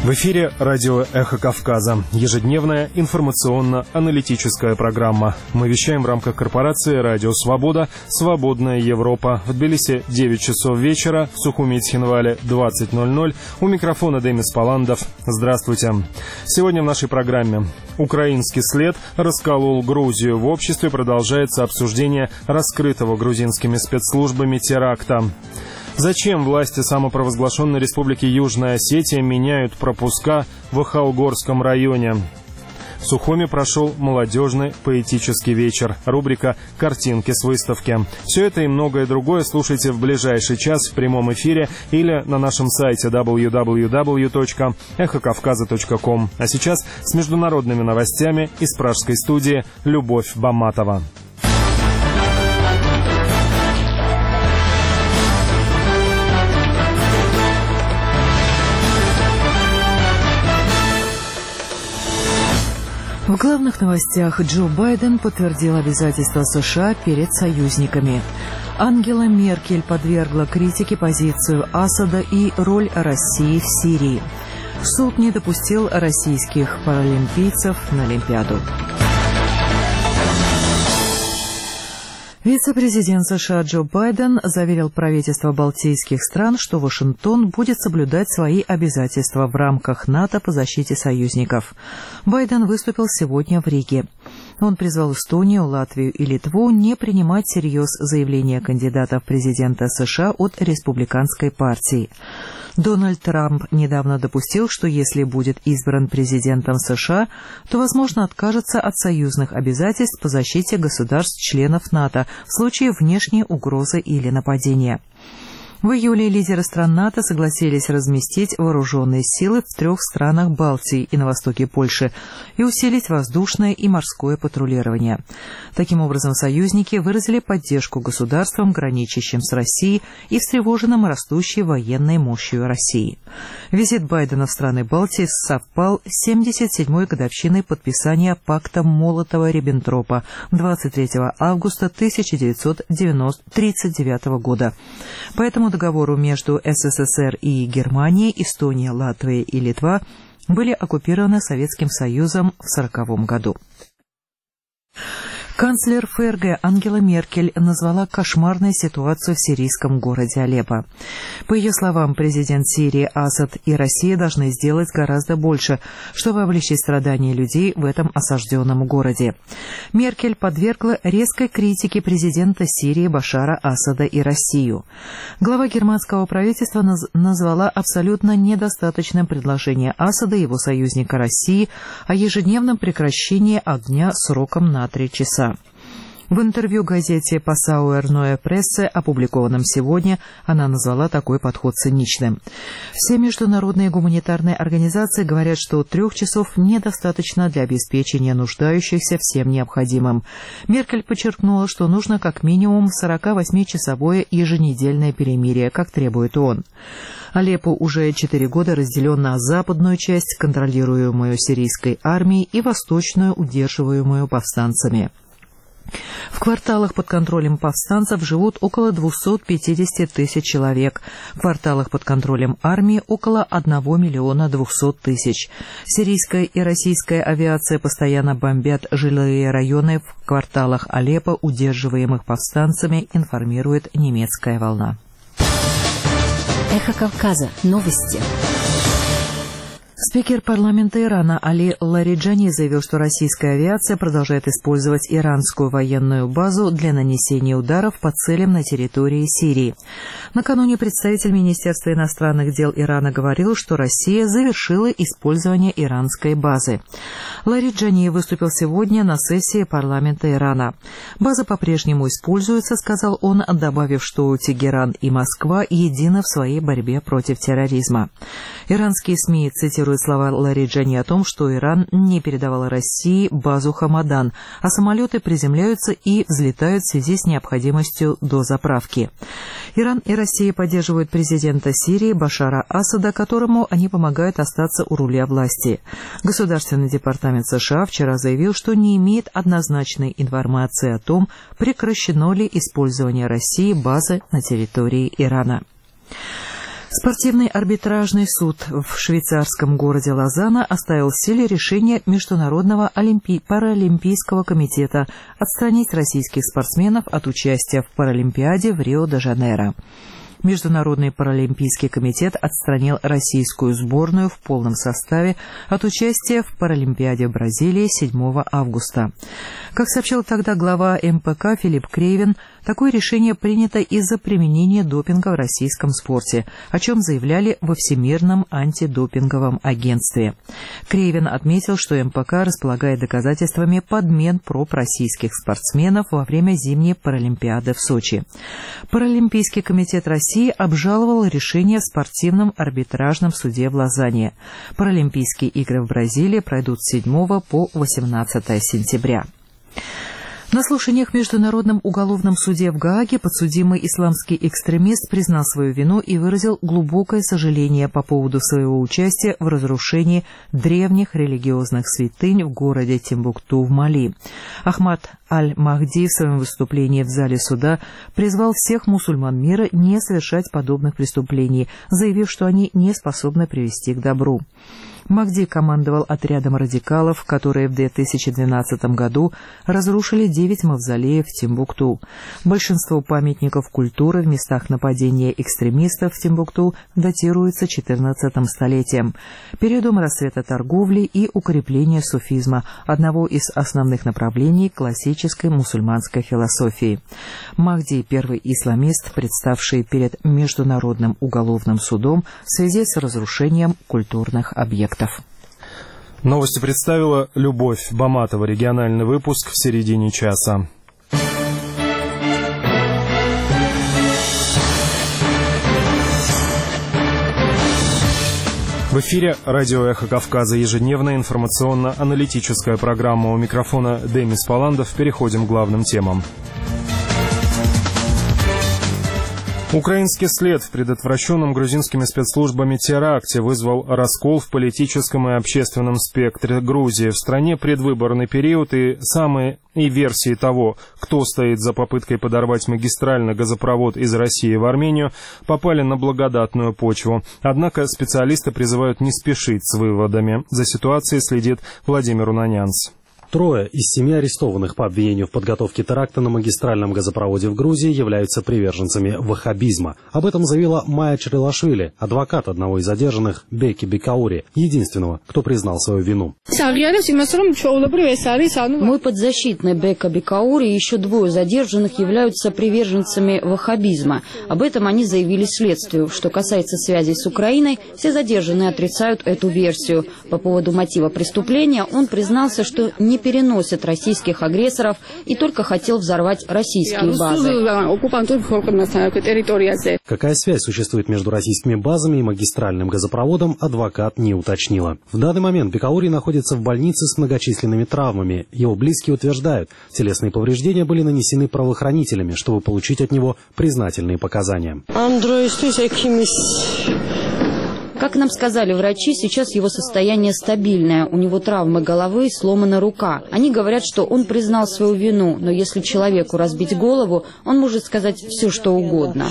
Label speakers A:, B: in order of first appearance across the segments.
A: В эфире радио «Эхо Кавказа». Ежедневная информационно-аналитическая программа. Мы вещаем в рамках корпорации «Радио Свобода», «Свободная Европа». В Тбилиси 9 часов вечера, в Сухуми и Цхинвале 20:00. У микрофона Демис Паландов. Здравствуйте. Сегодня в нашей программе. Украинский след расколол Грузию. В обществе продолжается обсуждение раскрытого грузинскими спецслужбами теракта. Зачем власти самопровозглашенной республики Южная Осетия меняют пропуска в Ахалгорском районе? В Сухуми прошел молодежный поэтический вечер. Рубрика «Картинки с выставки». Все это и многое другое слушайте в ближайший час в прямом эфире или на нашем сайте www.эхокавказа.ком. А сейчас с международными новостями из пражской студии Любовь Баматова.
B: В главных новостях Джо Байден подтвердил обязательства США перед союзниками. Ангела Меркель подвергла критике позицию Асада и роль России в Сирии. Суд не допустил российских паралимпийцев на Олимпиаду. Вице-президент США Джо Байден заверил правительство балтийских стран, что Вашингтон будет соблюдать свои обязательства в рамках НАТО по защите союзников. Байден выступил сегодня в Риге. Он призвал Эстонию, Латвию и Литву не принимать всерьез заявления кандидатов в президента США от республиканской партии. Дональд Трамп недавно допустил, что если будет избран президентом США, то, возможно, откажется от союзных обязательств по защите государств-членов НАТО в случае внешней угрозы или нападения. В июле лидеры стран НАТО согласились разместить вооруженные силы в 3 странах Балтии и на востоке Польши и усилить воздушное и морское патрулирование. Таким образом, союзники выразили поддержку государствам, граничащим с Россией и встревоженным растущей военной мощью России. Визит Байдена в страны Балтии совпал с 77-й годовщиной подписания пакта Молотова-Риббентропа 23 августа 1939 года. Поэтому договору между СССР и Германией, Эстония, Латвия и Литва были оккупированы Советским Союзом в 1940 году. Канцлер ФРГ Ангела Меркель назвала кошмарной ситуацию в сирийском городе Алеппо. По ее словам, президент Сирии Асад и Россия должны сделать гораздо больше, чтобы облегчить страдания людей в этом осажденном городе. Меркель подвергла резкой критике президента Сирии Башара Асада и Россию. Глава германского правительства назвала абсолютно недостаточным предложение Асада и его союзника России о ежедневном прекращении огня сроком на 3 часа. В интервью газете «Пассауэр Ноэ Прессе», опубликованном сегодня, она назвала такой подход циничным. Все международные гуманитарные организации говорят, что 3 часов недостаточно для обеспечения нуждающихся всем необходимым. Меркель подчеркнула, что нужно как минимум 48-часовое еженедельное перемирие, как требует ООН. Алеппо уже 4 года разделен на западную часть, контролируемую сирийской армией, и восточную, удерживаемую повстанцами. В кварталах под контролем повстанцев живут около 250 тысяч человек. В кварталах под контролем армии около 1 200 000. Сирийская и российская авиация постоянно бомбят жилые районы в кварталах Алеппо, удерживаемых повстанцами, информирует немецкая волна.
C: Эхо Кавказа. Новости.
B: Спикер парламента Ирана Али Лариджани заявил, что российская авиация продолжает использовать иранскую военную базу для нанесения ударов по целям на территории Сирии. Накануне представитель Министерства иностранных дел Ирана говорил, что Россия завершила использование иранской базы. Лариджани выступил сегодня на сессии парламента Ирана. База по-прежнему используется, сказал он, добавив, что Тегеран и Москва едины в своей борьбе против терроризма. Иранские СМИ цитируют слова Лариджани о том, что Иран не передавал России базу Хамадан, а самолеты приземляются и взлетают в связи с необходимостью дозаправки. Иран и Россия поддерживают президента Сирии Башара Асада, которому они помогают остаться у руля власти. Государственный департамент США вчера заявил, что не имеет однозначной информации о том, прекращено ли использование России базы на территории Ирана. Спортивный арбитражный суд в швейцарском городе Лозанна оставил в силе решение Международного паралимпийского комитета отстранить российских спортсменов от участия в Паралимпиаде в Рио-де-Жанейро. Международный паралимпийский комитет отстранил российскую сборную в полном составе от участия в Паралимпиаде в Бразилии 7 августа. Как сообщил тогда глава МПК Филипп Крейвин, такое решение принято из-за применения допинга в российском спорте, о чем заявляли во Всемирном антидопинговом агентстве. Крейвин отметил, что МПК располагает доказательствами подмен проб российских спортсменов во время зимней Паралимпиады в Сочи. Паралимпийский комитет России обжаловал решение в спортивном арбитражном суде в Лозанне. Паралимпийские игры в Бразилии пройдут с 7 по 18 сентября. На слушаниях в Международном уголовном суде в Гааге подсудимый исламский экстремист признал свою вину и выразил глубокое сожаление по поводу своего участия в разрушении древних религиозных святынь в городе Тимбукту в Мали. Ахмад Аль-Махди в своем выступлении в зале суда призвал всех мусульман мира не совершать подобных преступлений, заявив, что они не способны привести к добру. Махди командовал отрядом радикалов, которые в 2012 году разрушили 9 мавзолеев в Тимбукту. Большинство памятников культуры в местах нападения экстремистов в Тимбукту датируются XIV столетием, периодом расцвета торговли и укрепления суфизма, одного из основных направлений классической мусульманской философии. Махди – первый исламист, представший перед Международным уголовным судом в связи с разрушением культурных объектов.
A: Новости представила Любовь Баматова. Региональный выпуск в середине часа. В эфире радио «Эхо Кавказа», ежедневная информационно-аналитическая программа. У микрофона Демис Паландов. Переходим к главным темам. Украинский след в предотвращенном грузинскими спецслужбами теракте вызвал раскол в политическом и общественном спектре Грузии. В стране предвыборный период и версии того, кто стоит за попыткой подорвать магистральный газопровод из России в Армению, попали на благодатную почву. Однако специалисты призывают не спешить с выводами. За ситуацией следит Владимир Унанянц.
D: 3 из 7 арестованных по обвинению в подготовке теракта на магистральном газопроводе в Грузии являются приверженцами ваххабизма. Об этом заявила Майя Чарилашвили, адвокат одного из задержанных, Беки Бекаури, единственного, кто признал свою вину.
E: Мой подзащитный Бека Бекаури и еще 2 задержанных являются приверженцами ваххабизма. Об этом они заявили следствию. Что касается связей с Украиной, все задержанные отрицают эту версию. По поводу мотива преступления он признался, что не переносит российских агрессоров и только хотел взорвать российские базы.
D: Какая связь существует между российскими базами и магистральным газопроводом, адвокат не уточнила. В данный момент Бекаури находится в больнице с многочисленными травмами. Его близкие утверждают, телесные повреждения были нанесены правоохранителями, чтобы получить от него признательные показания.
E: Как нам сказали врачи, сейчас его состояние стабильное. У него травмы головы и сломана рука. Они говорят, что он признал свою вину, но если человеку разбить голову, он может сказать все, что угодно.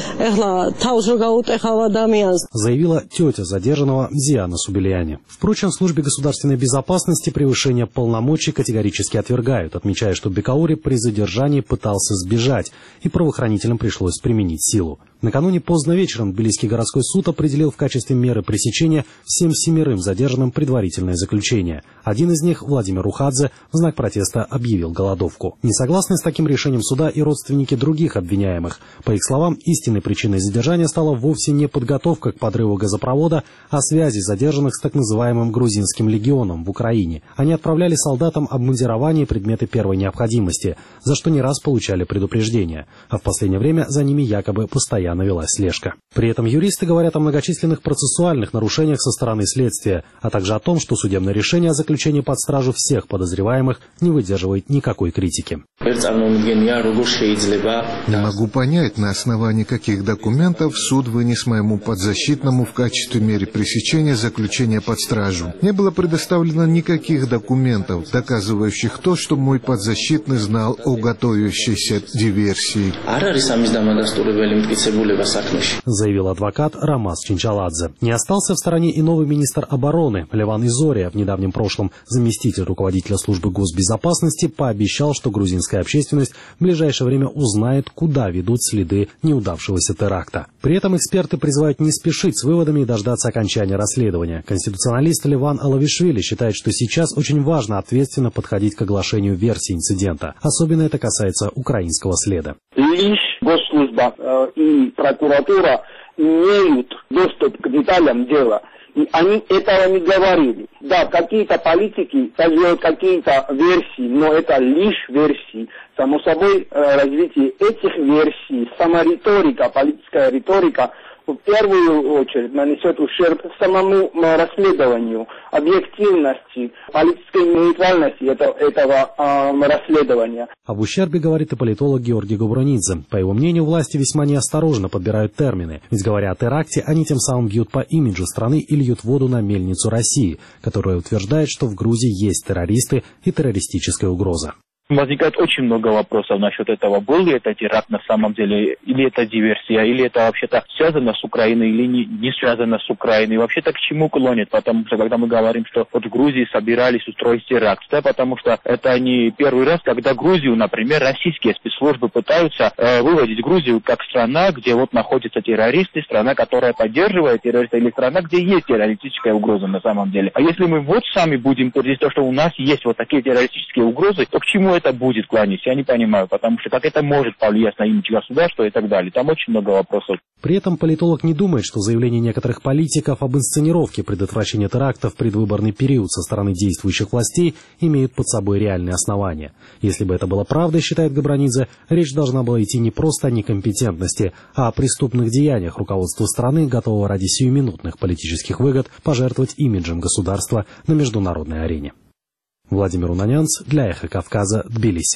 D: Заявила тетя задержанного Зиана Субельяни. Впрочем, в службе государственной безопасности превышение полномочий категорически отвергают, отмечая, что Бекаури при задержании пытался сбежать, и правоохранителям пришлось применить силу. Накануне поздно вечером Тбилисский городской суд определил в качестве меры пресечения всем 7 задержанным предварительное заключение. Один из них, Владимир Ухадзе, в знак протеста объявил голодовку. Не согласны с таким решением суда и родственники других обвиняемых. По их словам, истинной причиной задержания стала вовсе не подготовка к подрыву газопровода, а связи задержанных с так называемым грузинским легионом в Украине. Они отправляли солдатам обмундирование и предметы первой необходимости, за что не раз получали предупреждения. А в последнее время за ними якобы постоянно велась слежка. При этом юристы говорят о многочисленных процессуальных нарушениях со стороны следствия, а также о том, что судебное решение о заключении под стражу всех подозреваемых не выдерживает никакой критики.
F: Не могу понять, на основании каких документов суд вынес моему подзащитному в качестве меры пресечения заключения под стражу. Не было предоставлено никаких документов, доказывающих то, что мой подзащитный знал о готовящейся диверсии.
D: заявил адвокат Рамаз Чинчаладзе. Не остался в стороне и новый министр обороны Леван Изория. В недавнем прошлом заместитель руководителя службы госбезопасности пообещал, что грузинская общественность в ближайшее время узнает, куда ведут следы неудавшегося теракта. При этом эксперты призывают не спешить с выводами и дождаться окончания расследования. Конституционалист Леван Алавишвили считает, что сейчас очень важно ответственно подходить к оглашению версии инцидента. Особенно это касается украинского следа.
G: Лишь госслужба и прокуратура имеют доступ к деталям дела. И они этого не говорили. Да, какие-то политики создают какие-то версии, но это лишь версии. Само собой, развитие этих версий, сама риторика, политическая риторика, в первую очередь нанесет ущерб самому расследованию, объективности, политической нейтральности этого расследования.
D: Об ущербе говорит и политолог Георгий Губранидзе. По его мнению, власти весьма неосторожно подбирают термины. Ведь говоря о теракте, они тем самым бьют по имиджу страны и льют воду на мельницу России, которая утверждает, что в Грузии есть террористы и террористическая угроза.
H: Возникает очень много вопросов насчет этого. Был ли это теракт на самом деле, или это диверсия, или это вообще-то связано с Украиной, или не связано с Украиной. Вообще-то к чему клонит? Потому что когда мы говорим, что вот в Грузии собирались устроить теракт, да, потому что это не первый раз, когда Грузию, например, российские спецслужбы пытаются выводить Грузию как страна, где вот находятся террористы, страна, которая поддерживает террористов, или страна, где есть террористическая угроза на самом деле. А если мы вот сами будем твердить то, что у нас есть вот такие террористические угрозы, то к чему это будет кланяться? Я не понимаю, потому что как это может повлиять на имидж государства и так далее. Там очень много вопросов.
D: При этом политолог не думает, что заявления некоторых политиков об инсценировке предотвращения терактов в предвыборный период со стороны действующих властей имеют под собой реальные основания. Если бы это было правдой, считает Габранидзе, речь должна была идти не просто о некомпетентности, а о преступных деяниях руководства страны, готового ради сиюминутных политических выгод пожертвовать имиджем государства на международной арене. Владимир Унанянц для «Эхо Кавказа», Тбилиси.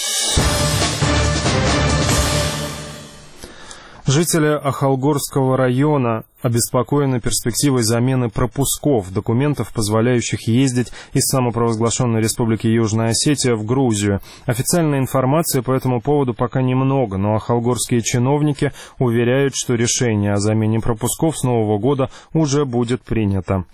A: Жители Ахалгорского района обеспокоены перспективой замены пропусков, документов, позволяющих ездить из самопровозглашенной Республики Южная Осетия в Грузию. Официальной информации по этому поводу пока немного, но ахалгорские чиновники уверяют, что решение о замене пропусков с Нового года уже будет принято.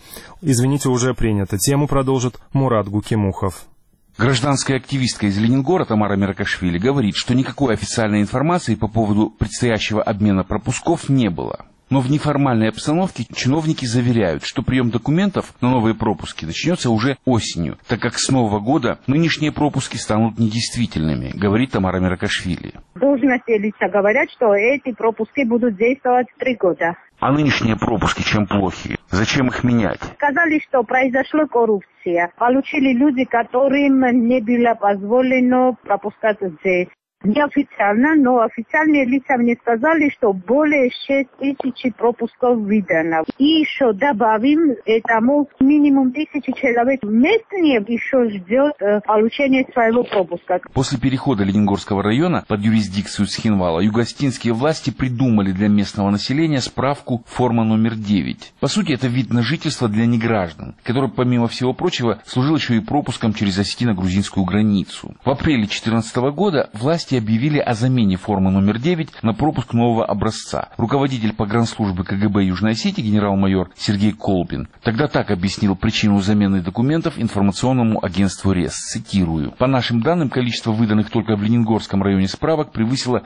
A: Уже принято. Тему продолжит Мурат Гукимухов.
I: Гражданская активистка из Ленингора Тамара Меркашвили говорит, что никакой официальной информации по поводу предстоящего обмена пропусков не было. Но в неформальной обстановке чиновники заверяют, что прием документов на новые пропуски начнется уже осенью, так как с Нового года нынешние пропуски станут недействительными, говорит Тамара Меркашвили.
J: Должностные лица говорят, что эти пропуски будут действовать 3 года.
I: А нынешние пропуски чем плохи? Зачем их менять?
J: Сказали, что произошла коррупция. Получили люди, которым не было позволено пропускать здесь. Неофициально, но официальные лица мне сказали, что более 6000 пропусков выдано. И еще добавим, этому минимум 1000 человек местные еще ждет получения своего пропуска.
I: После перехода Ленингорского района под юрисдикцию Схинвала югостинские власти придумали для местного населения справку форма номер 9. По сути, это вид на жительство для неграждан, который, помимо всего прочего, служил еще и пропуском через осетино-грузинскую границу. В апреле 2014 года власти объявили о замене формы номер 9 на пропуск нового образца. Руководитель погранслужбы КГБ Южной Осетии генерал-майор Сергей Колбин тогда так объяснил причину замены документов информационному агентству РЕС. Цитирую. По нашим данным, количество выданных только в Ленингорском районе справок превысило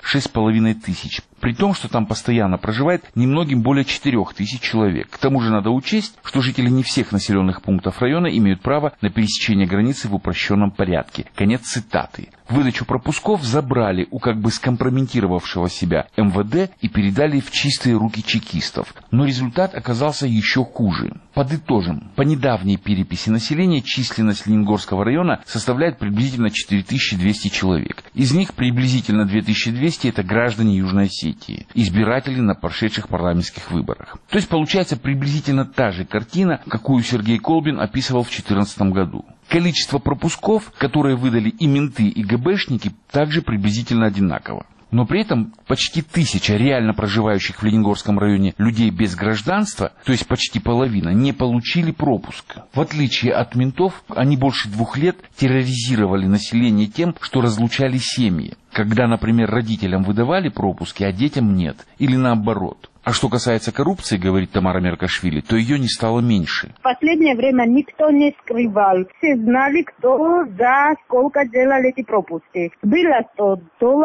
I: 6500. При том, что там постоянно проживает немногим более 4000 человек. К тому же надо учесть, что жители не всех населенных пунктов района имеют право на пересечение границы в упрощенном порядке. Конец цитаты. Выдачу пропусков забрали у как бы скомпрометировавшего себя МВД и передали в чистые руки чекистов. Но результат оказался еще хуже. Подытожим. По недавней переписи населения численность Ленингорского района составляет приблизительно 4200 человек. Из них приблизительно 2200 это граждане Южной Осетии, избиратели на прошедших парламентских выборах. То есть получается приблизительно та же картина, какую Сергей Колбин описывал в 2014 году. Количество пропусков, которые выдали и менты, и ГБшники, также приблизительно одинаково. Но при этом почти 1000 реально проживающих в Ленингорском районе людей без гражданства, то есть почти половина, не получили пропуск. В отличие от ментов, они больше 2 лет терроризировали население тем, что разлучали семьи. когда, например, родителям выдавали пропуски, а детям нет, или наоборот. А что касается коррупции, говорит Тамара Меркашвили, то ее не стало меньше.
J: В последнее время никто не скрывал. Все знали, кто за сколько делал эти пропуски. Было $100,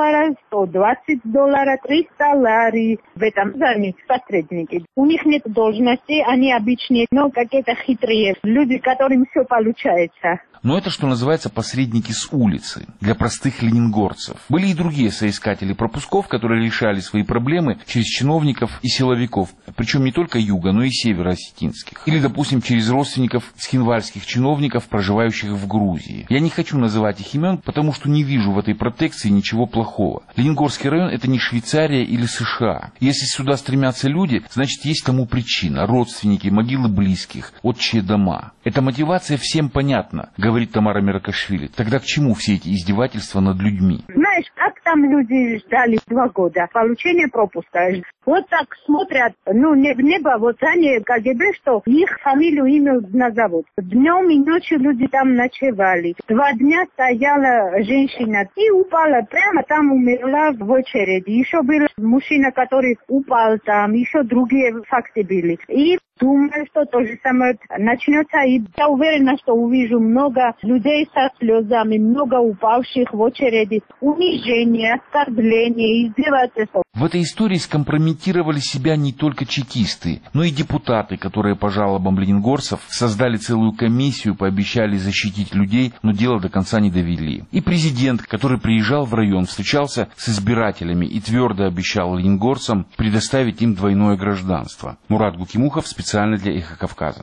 J: $120, 300 лари. В этом зале посредники. У них нет должности, они обычные, но какие-то хитрые люди, которым все получается.
I: Но это, что называется, посредники с улицы, для простых ленингорцев. Были и другие соискатели пропусков, которые решали свои проблемы через чиновников и силовиков, причем не только юга, но и северо-осетинских. Или, допустим, через родственников схинвальских чиновников, проживающих в Грузии. Я не хочу называть их имен, потому что не вижу в этой протекции ничего плохого. Ленингорский район – это не Швейцария или США. Если сюда стремятся люди, значит, есть тому причина. Родственники, могилы близких, отчие дома. Эта мотивация всем понятна, говорит Тамара Меркашвили. Тогда к чему все эти издевательства над людьми?
J: Знаешь, как там люди ждали 2 года получения пропуска? Вот так смотрят, не в небо, вот они КГБ, что их фамилию, имя назовут. Днем и ночью люди там ночевали. 2 дня стояла женщина и упала прямо там, умерла в очереди. Еще был мужчина, который упал там, еще другие факты были. И думаю, что то же самое начнется. И я уверена, что увижу много людей со слезами, много упавших в очереди, унижения, оскорбления, издевательства.
I: В этой истории скомпрометировали себя не только чекисты, но и депутаты, которые по жалобам ленингорцев создали целую комиссию, пообещали защитить людей, но дело до конца не довели. И президент, который приезжал в район, встречался с избирателями и твердо обещал ленингорцам предоставить им двойное гражданство. Мурат Гукимухов, специально для «Эхо Кавказа».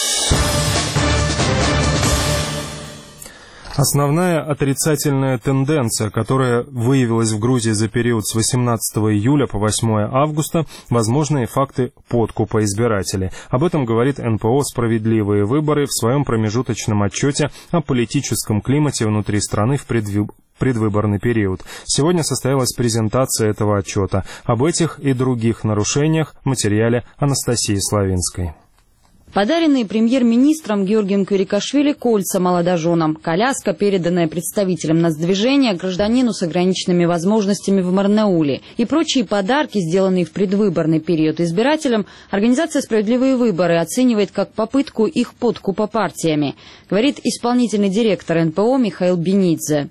A: Основная отрицательная тенденция, которая выявилась в Грузии за период с 18 июля по 8 августа, возможные факты подкупа избирателей. Об этом говорит НПО «Справедливые выборы» в своем промежуточном отчете о политическом климате внутри страны в предвыборный период. Сегодня состоялась презентация этого отчета. Об этих и других нарушениях в материале Анастасии Славинской.
E: Подаренные премьер-министром Георгием Квирикашвили кольца молодоженам, коляска, переданная представителям нацдвижения, гражданину с ограниченными возможностями в Марнауле и прочие подарки, сделанные в предвыборный период избирателям, организация «Справедливые выборы» оценивает как попытку их подкупа партиями, говорит исполнительный директор НПО Михаил Бенидзе.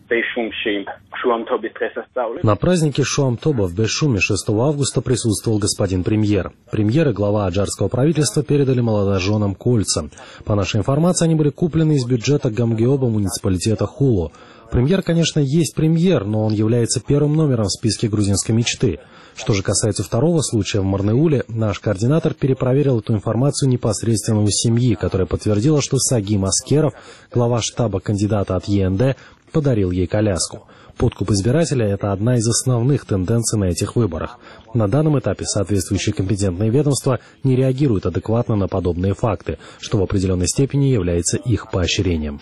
D: На празднике Шуам-Тоба в Бешуме 6 августа присутствовал господин премьер. Премьер и глава аджарского правительства передали молодоженам кольца. По нашей информации, они были куплены из бюджета Гамгеоба муниципалитета Хулу. Премьер, конечно, есть премьер, но он является первым номером в списке грузинской мечты. Что же касается второго случая в Марнауле, наш координатор перепроверил эту информацию непосредственно у семьи, которая подтвердила, что Сагим Аскеров, глава штаба кандидата от ЕНД, подарил ей коляску. Подкуп избирателя – это одна из основных тенденций на этих выборах. На данном этапе соответствующие компетентные ведомства не реагируют адекватно на подобные факты, что в определенной степени является их поощрением.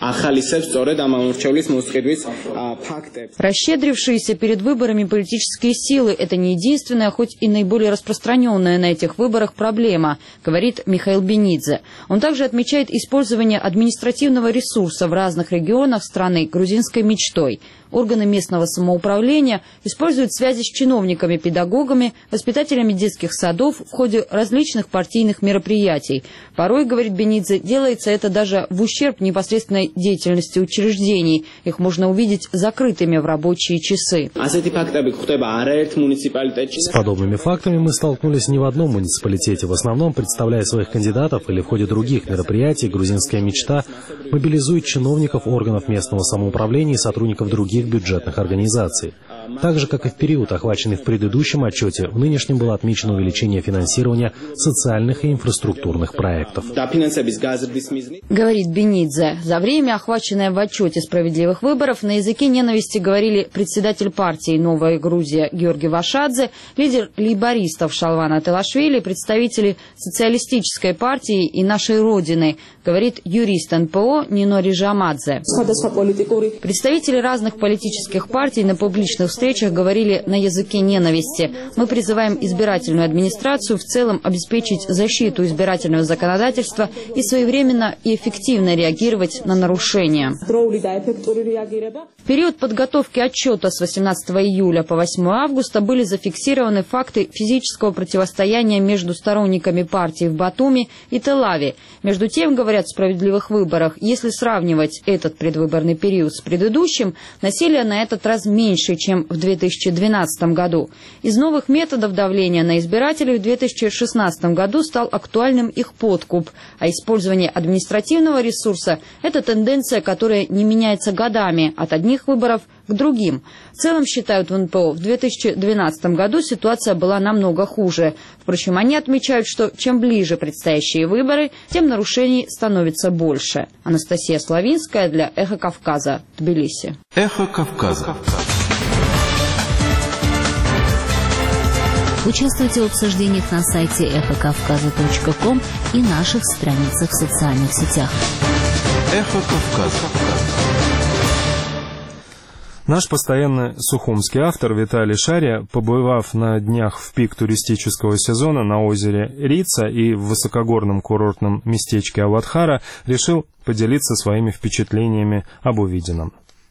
E: Расщедрившиеся перед выборами политические силы – это не единственная, хоть и наиболее распространенная на этих выборах проблема, говорит Михаил Бенидзе. Он также отмечает использование административного ресурса в разных регионах страны грузинской мечтой. Органы местного самоуправления используют связи с чиновниками, педагогами, воспитателями детских садов в ходе различных партийных мероприятий. Порой, говорит Бенидзе, делается это даже в ущерб непосредственной деятельности учреждений. Их можно увидеть закрытыми в рабочие часы.
D: С подобными фактами мы столкнулись не в одном муниципалитете. В основном, представляя своих кандидатов или в ходе других мероприятий, грузинская мечта мобилизует чиновников органов местного самоуправления и сотрудников других бюджетных организаций. Так же, как и в период, охваченный в предыдущем отчете, в нынешнем было отмечено увеличение финансирования социальных и инфраструктурных проектов.
E: Говорит Бенидзе. За время, охваченное в отчете справедливых выборов, на языке ненависти говорили председатель партии «Новая Грузия» Георгий Вашадзе, лидер лейбористов Шалван Ателашвили, представители социалистической партии и «Нашей Родины», говорит юрист НПО Нино Рижамадзе. Представители разных политических партий на публичных встречах говорили на языке ненависти. Мы призываем избирательную администрацию в целом обеспечить защиту избирательного законодательства и своевременно и эффективно реагировать на нарушения. В период подготовки отчета с 18 июля по 8 августа были зафиксированы факты физического противостояния между сторонниками партии в Батуми и Тель-Авиве. Между тем, говорят, в справедливых выборах, если сравнивать этот предвыборный период с предыдущим, насилие на этот раз меньше, чем в 2012 году. Из новых методов давления на избирателей в 2016 году стал актуальным их подкуп, а использование административного ресурса – это тенденция, которая не меняется годами от одних выборов к другим. В целом, считают в НПО, в 2012 году ситуация была намного хуже. Впрочем, они отмечают, что чем ближе предстоящие выборы, тем нарушений становится больше. Анастасия Славинская для «Эхо Кавказа», Тбилиси.
I: «Эхо Кавказа».
C: Участвуйте в обсуждениях на сайте эхокавказа.ком и наших страницах в социальных сетях.
I: «Эхо Кавказа».
A: Наш постоянный сухумский автор Виталий Шария, побывав на днях в пик туристического сезона на озере Рица и в высокогорном курортном местечке Аватхара, решил поделиться своими впечатлениями об увиденном.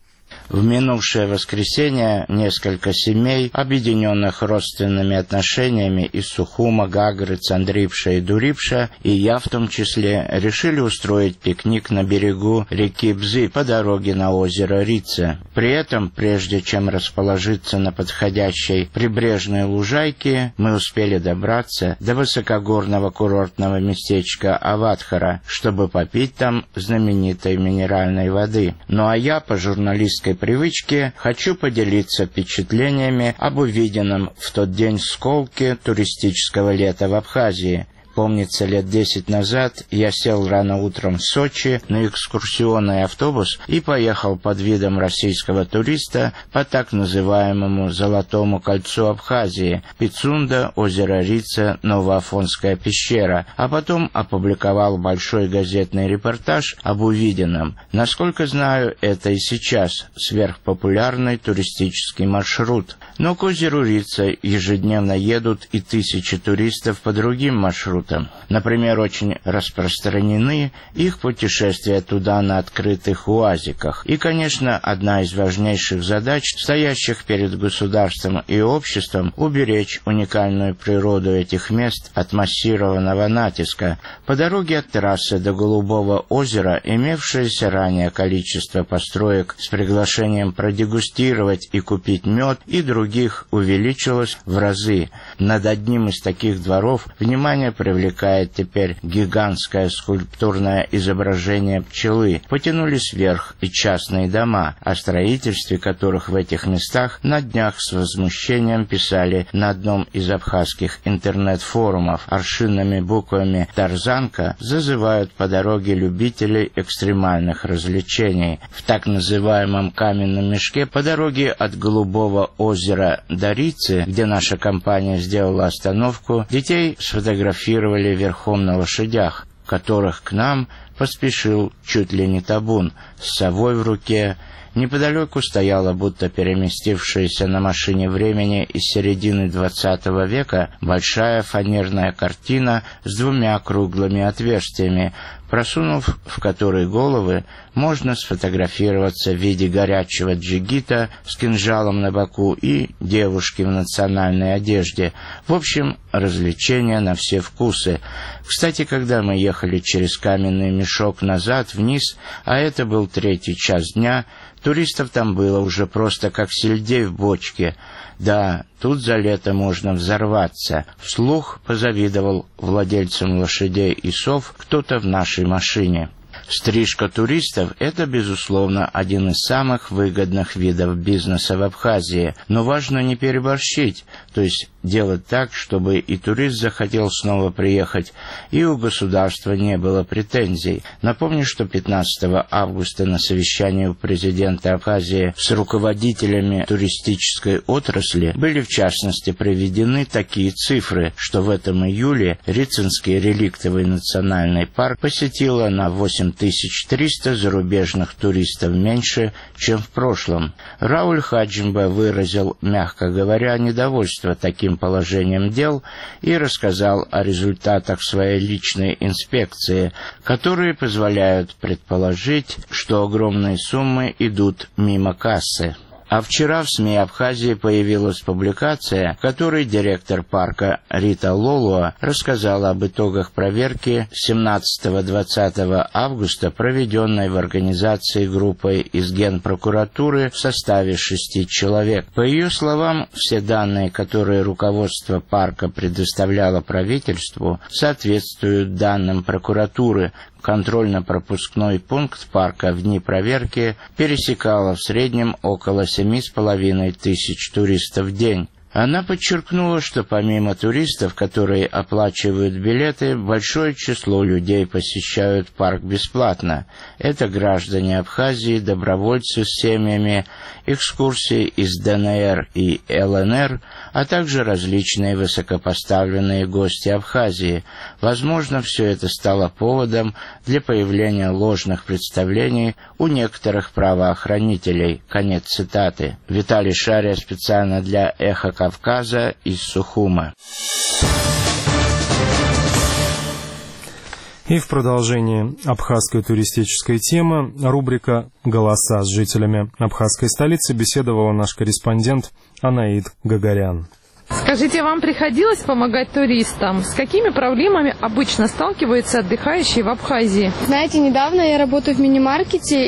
K: В минувшее воскресенье несколько семей, объединенных родственными отношениями из Сухума, Гагры, Цандрипша и Дурипша, и я в том числе, решили устроить пикник на берегу реки Бзы по дороге на озеро Рица. При этом, прежде чем расположиться на подходящей прибрежной лужайке, мы успели добраться до высокогорного курортного местечка Аватхара, чтобы попить там знаменитой минеральной воды. Ну а я, по журналистской привычке, хочу поделиться впечатлениями об увиденном в тот день сколке туристического лета в Абхазии. Помнится, лет 10 назад я сел рано утром в Сочи на экскурсионный автобус и поехал под видом российского туриста по так называемому Золотому кольцу Абхазии, Пицунда, озеро Рица, Новоафонская пещера, а потом опубликовал большой газетный репортаж об увиденном. Насколько знаю, это и сейчас сверхпопулярный туристический маршрут. Но к озеру Рица ежедневно едут и тысячи туристов по другим маршрутам. Например, очень распространены их путешествия туда на открытых уазиках. И, конечно, одна из важнейших задач, стоящих перед государством и обществом, уберечь уникальную природу этих мест от массированного натиска. По дороге от трассы до Голубого озера имевшееся ранее количество построек с приглашением продегустировать и купить мед и других увеличилось в разы. Над одним из таких дворов внимание привлекает теперь гигантское скульптурное изображение пчелы. Потянулись вверх и частные дома, о строительстве которых в этих местах на днях с возмущением писали на одном из абхазских интернет-форумов. Аршинными буквами «Тарзанка» зазывают по дороге любителей экстремальных развлечений. В так называемом каменном мешке по дороге от Голубого озера до Рицы, где наша компания сделала остановку, детей сфотографировали верхом на лошадях, которых к нам поспешил чуть ли не табун с совой в руке. Неподалеку стояла, будто переместившаяся на машине времени из середины XX века, большая фанерная картина с двумя круглыми отверстиями, просунув в которые головы, можно сфотографироваться в виде горячего джигита с кинжалом на боку и девушки в национальной одежде. В общем, развлечения на все вкусы. Кстати, когда мы ехали через каменный мешок назад вниз, а это был 3-й час дня, туристов там было уже просто как сельдей в бочке. Да, тут за лето можно взорваться. Вслух позавидовал владельцам лошадей и сов кто-то в нашей машине. Стрижка туристов – это, безусловно, один из самых выгодных видов бизнеса в Абхазии. Но важно не переборщить, то есть делать так, чтобы и турист захотел снова приехать, и у государства не было претензий. Напомню, что 15 августа на совещании у президента Абхазии с руководителями туристической отрасли были в частности приведены такие цифры, что в этом июле Рицинский реликтовый национальный парк посетило на 8300 зарубежных туристов меньше, чем в прошлом. Рауль Хаджимба выразил, мягко говоря, недовольство таким положением дел и рассказал о результатах своей личной инспекции, которые позволяют предположить, что огромные суммы идут мимо кассы. А вчера в СМИ Абхазии появилась публикация, в которой директор парка Рита Лолуа рассказала об итогах проверки 17-20 августа, проведенной в организации группой из Генпрокуратуры в составе 6 человек. По ее словам, все данные, которые руководство парка предоставляло правительству, соответствуют данным прокуратуры. Контрольно-пропускной пункт парка в дни проверки пересекало в среднем около 7,5 тысяч туристов в день. Она подчеркнула, что помимо туристов, которые оплачивают билеты, большое число людей посещают парк бесплатно. Это граждане Абхазии, добровольцы с семьями, экскурсии из ДНР и ЛНР, а также различные высокопоставленные гости Абхазии. Возможно, все это стало поводом для появления ложных представлений у некоторых правоохранителей. Конец цитаты. Виталий Шария специально для «Эхо Кавказа» из Сухума.
A: И в продолжении абхазской туристической темы рубрика «Голоса с жителями абхазской столицы» беседовал наш корреспондент Анаид Гагарян.
L: Скажите, вам приходилось помогать туристам? С какими проблемами обычно сталкиваются отдыхающие в Абхазии?
M: Знаете, недавно я работаю в мини-маркете,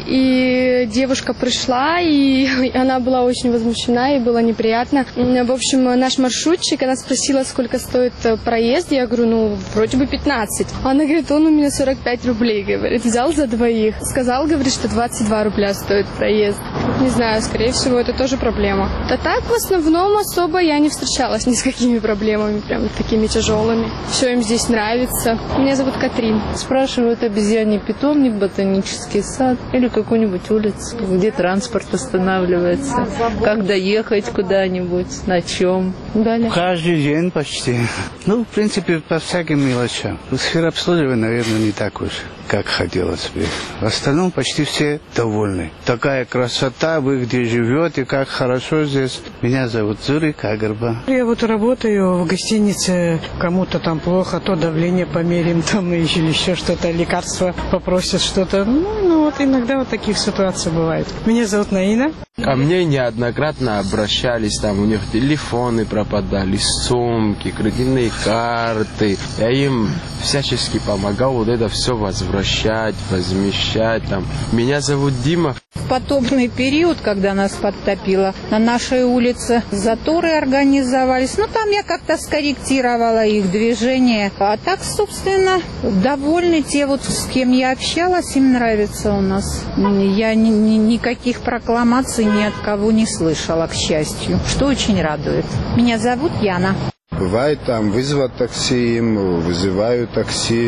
M: и девушка пришла, и она была очень возмущена, и было неприятно. В общем, наш маршрутчик, она спросила, сколько стоит проезд. Я говорю, вроде бы 15. Она говорит, он у меня 45 рублей, говорит, взял за двоих. Сказал, говорит, что 22 рубля стоит проезд. Не знаю, скорее всего, это тоже проблема. А так, в основном, особо я не встречалась ни с какими проблемами, прям такими тяжелыми. Все им здесь нравится. Меня зовут Катрин.
N: Спрашивают обезьяний питомник, ботанический сад или какую-нибудь улицу, где транспорт останавливается, как доехать куда-нибудь, на чем. Далее.
O: Каждый день почти. В принципе, по всяким мелочам. Сфера обслуживания, наверное, не так уж, как хотелось бы. В остальном почти все довольны. Такая красота, вы где живете, как хорошо здесь. Меня зовут Зурик Агарба.
P: Я работаю в гостинице, кому-то там плохо, то давление померим, там или еще что-то, лекарства попросят что-то. Иногда таких ситуаций бывает. Меня зовут Наина.
Q: Ко мне неоднократно обращались, там у них телефоны пропадали, сумки, кредитные карты. Я им всячески помогал это все возвращать, возмещать. Меня зовут Дима.
R: В потопный период, когда нас подтопило, на нашей улице заторы организовались. Там я как-то скорректировала их движение. А так, собственно, довольны те, с кем я общалась, им нравится у нас. Я никаких прокламаций ни от кого не слышала, к счастью, что очень радует. Меня зовут Яна.
S: Бывает вызвать такси, им вызываю такси,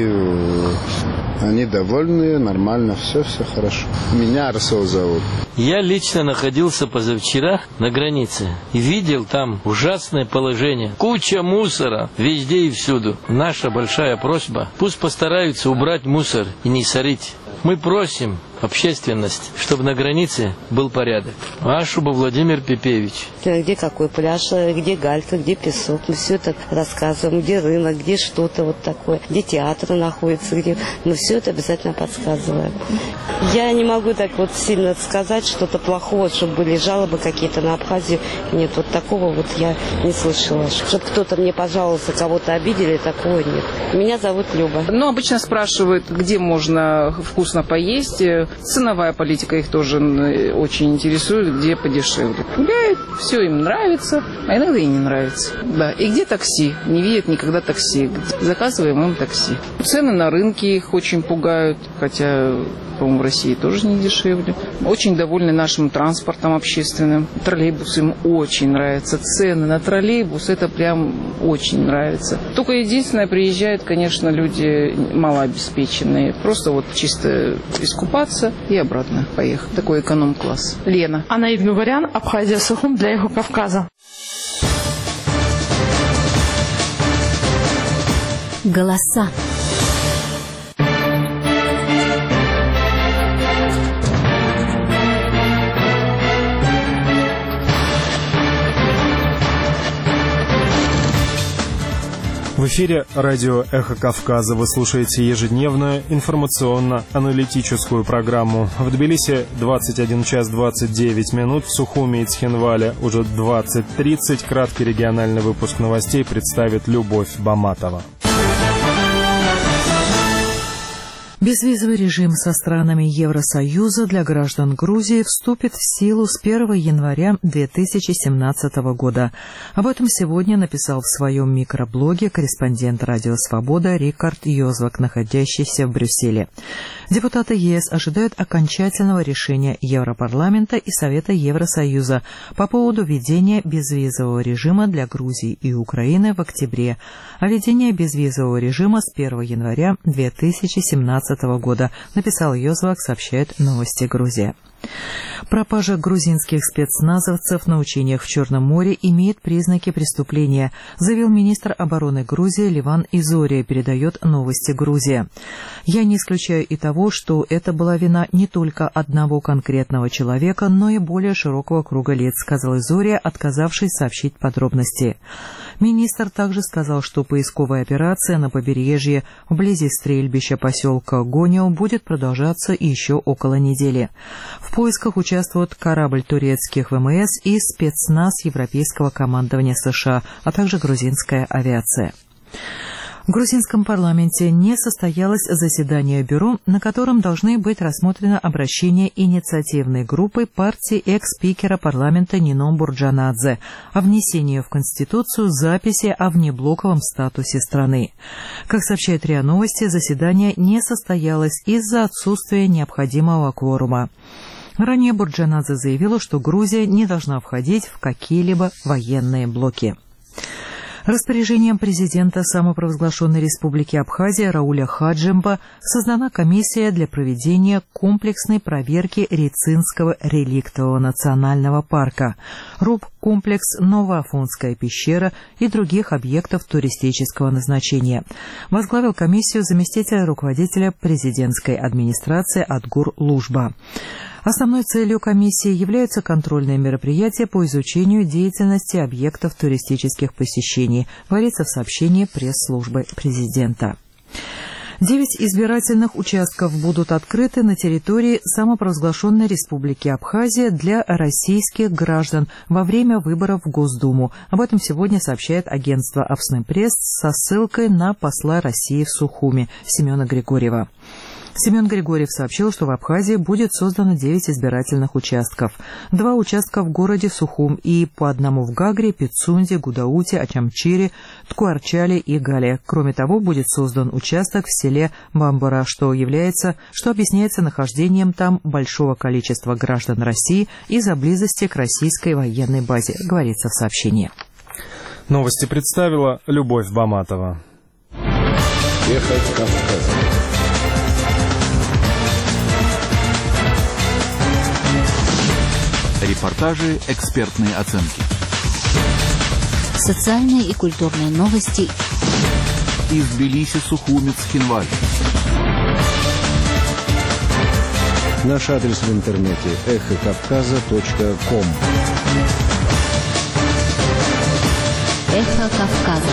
S: они довольны, нормально, все хорошо. Меня Арсел зовут.
T: Я лично находился позавчера на границе и видел там ужасное положение. Куча мусора везде и всюду. Наша большая просьба, пусть постараются убрать мусор и не сорить. Мы просим общественность, чтобы на границе был порядок. Ашуба Владимир Пепевич.
U: Где какой пляж, где галька, где песок. Мы все это рассказываем, где рынок, где что-то такое, где театр находится, где... Мы все это обязательно подсказываем. Я не могу так сильно сказать что-то плохого, чтобы были жалобы какие-то на Абхазию. Нет, такого я не слышала. Чтобы кто-то мне пожаловался, кого-то обидели, такого нет. Меня зовут Люба.
V: Обычно спрашивают, где можно вкусно поесть. Ценовая политика их тоже очень интересует, где подешевле. Гуляют, все им нравится, а иногда и не нравится. Да, и где такси? Не видят никогда такси. Заказываем им такси. Цены на рынке их очень пугают, хотя по-моему, в России тоже не дешевле. Очень довольны нашим транспортом общественным. Троллейбусы им очень нравятся. Цены на троллейбус, это прям очень нравится. Только единственное, приезжают, конечно, люди малообеспеченные. Просто вот чисто искупаться и обратно поехать. Такой эконом-класс. Лена.
L: Анаид Гугарян, Абхазия, Сухум для Эхо Кавказа.
C: Голоса.
A: В эфире радио «Эхо Кавказа». Вы слушаете ежедневную информационно-аналитическую программу. В Тбилиси 21 час 29 минут, в Сухуми и Цхинвале уже 20:30. Краткий региональный выпуск новостей представит Любовь Баматова.
B: Безвизовый режим со странами Евросоюза для граждан Грузии вступит в силу с 1 января 2017 года. Об этом сегодня написал в своем микроблоге корреспондент «Радио Свобода» Рикард Йозвак, находящийся в Брюсселе. Депутаты ЕС ожидают окончательного решения Европарламента и Совета Евросоюза по поводу введения безвизового режима для Грузии и Украины в октябре, а введение безвизового режима с 1 января 2017 года, написал Йозвак, сообщает «Новости Грузия». Пропажа грузинских спецназовцев на учениях в Черном море имеет признаки преступления, заявил министр обороны Грузии Ливан Изория, передает «Новости Грузия». «Я не исключаю и того, что это была вина не только одного конкретного человека, но и более широкого круга лиц», сказал Изория, отказавшись сообщить подробности. Министр также сказал, что поисковая операция на побережье вблизи стрельбища поселка Гонио будет продолжаться еще около недели. В поисках участвуют корабль турецких ВМС и спецназ Европейского командования США, а также грузинская авиация. В грузинском парламенте не состоялось заседание бюро, на котором должны быть рассмотрены обращения инициативной группы партии экс-спикера парламента Нино Бурджанадзе о внесении в Конституцию записи о внеблоковом статусе страны. Как сообщает РИА Новости, заседание не состоялось из-за отсутствия необходимого кворума. Ранее Бурджанадзе заявила, что Грузия не должна входить в какие-либо военные блоки. Распоряжением президента самопровозглашенной республики Абхазия Рауля Хаджимба создана комиссия для проведения комплексной проверки Рицинского реликтового национального парка, РУП-комплекс Новоафонская пещера и других объектов туристического назначения. Возглавил комиссию заместитель руководителя президентской администрации Адгур Лужба. Основной целью комиссии являются контрольные мероприятия по изучению деятельности объектов туристических посещений, говорится в сообщении пресс-службы президента. 9 избирательных участков будут открыты на территории самопровозглашенной республики Абхазия для российских граждан во время выборов в Госдуму. Об этом сегодня сообщает агентство «Авснепресс» со ссылкой на посла России в Сухуми Семена Григорьева. Семен Григорьев сообщил, что в Абхазии будет создано 9 избирательных участков. 2 участка в городе Сухум и по одному в Гагре, Пицунде, Гудауте, Ачамчире, Ткуарчале и Гале. Кроме того, будет создан участок в селе Бамбара, что объясняется нахождением там большого количества граждан России из-за близости к российской военной базе, говорится в сообщении.
A: Новости представила Любовь Баматова.
F: Эхо Кавказа. Репортажи, экспертные оценки.
C: Социальные и культурные новости.
F: Из Тбилиси, Сухуми, Цхинваль. Наш адрес в интернете эхокавказа.ком.
C: Эхо Кавказа.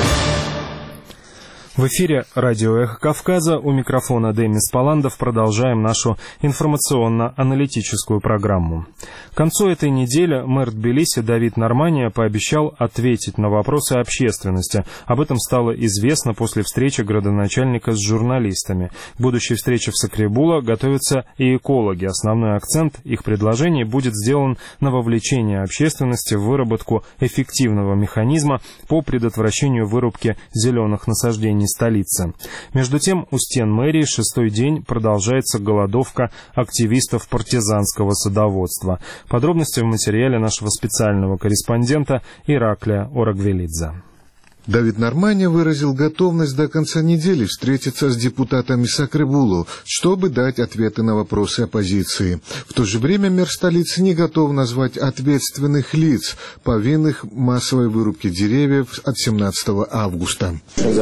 A: В эфире радио «Эхо Кавказа», у микрофона Демис Паландов. Продолжаем нашу информационно-аналитическую программу. К концу этой недели мэр Тбилиси Давид Нормания пообещал ответить на вопросы общественности. Об этом стало известно после встречи градоначальника с журналистами. К будущей встрече в Сакребула готовятся и экологи. Основной акцент их предложений будет сделан на вовлечение общественности в выработку эффективного механизма по предотвращению вырубки зеленых насаждений районе столицы. Между тем, у стен мэрии 6-й день продолжается голодовка активистов партизанского садоводства. Подробности в материале нашего специального корреспондента Ираклия Орагвелидзе.
G: Давид Норманя выразил готовность до конца недели встретиться с депутатами Сакребулу, чтобы дать ответы на вопросы оппозиции. В то же время мэр столицы не готов назвать ответственных лиц, повинных в массовой вырубке деревьев от 17 августа.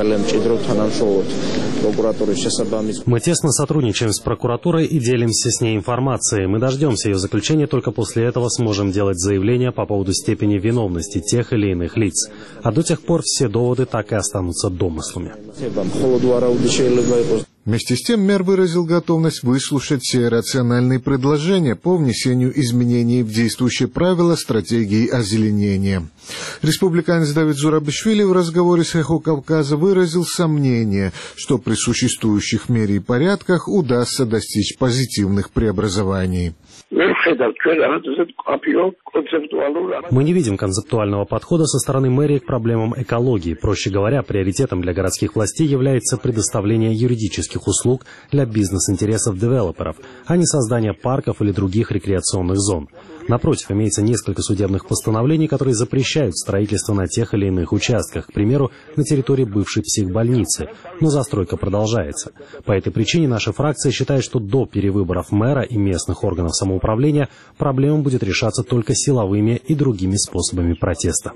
D: Мы тесно сотрудничаем с прокуратурой и делимся с ней информацией. Мы дождемся ее заключения, только после этого сможем делать заявления по поводу степени виновности тех или иных лиц. А до тех пор все доводы так и останутся домыслами.
G: Вместе с тем мэр выразил готовность выслушать все рациональные предложения по внесению изменений в действующие правила стратегии озеленения. Республиканец Давид Зурабишвили в разговоре с «Эхо Кавказа» выразил сомнение, что при существующих мэрии порядках удастся достичь позитивных преобразований.
D: Мы не видим концептуального подхода со стороны мэрии к проблемам экологии. Проще говоря, приоритетом для городских властей является предоставление юридических услуг для бизнес-интересов девелоперов, а не создание парков или других рекреационных зон. Напротив, имеется несколько судебных постановлений, которые запрещают строительство на тех или иных участках, к примеру, на территории бывшей психбольницы. Но застройка продолжается. По этой причине наша фракция считает, что до перевыборов мэра и местных органов самоуправления проблема будет решаться только силовыми и другими способами протеста.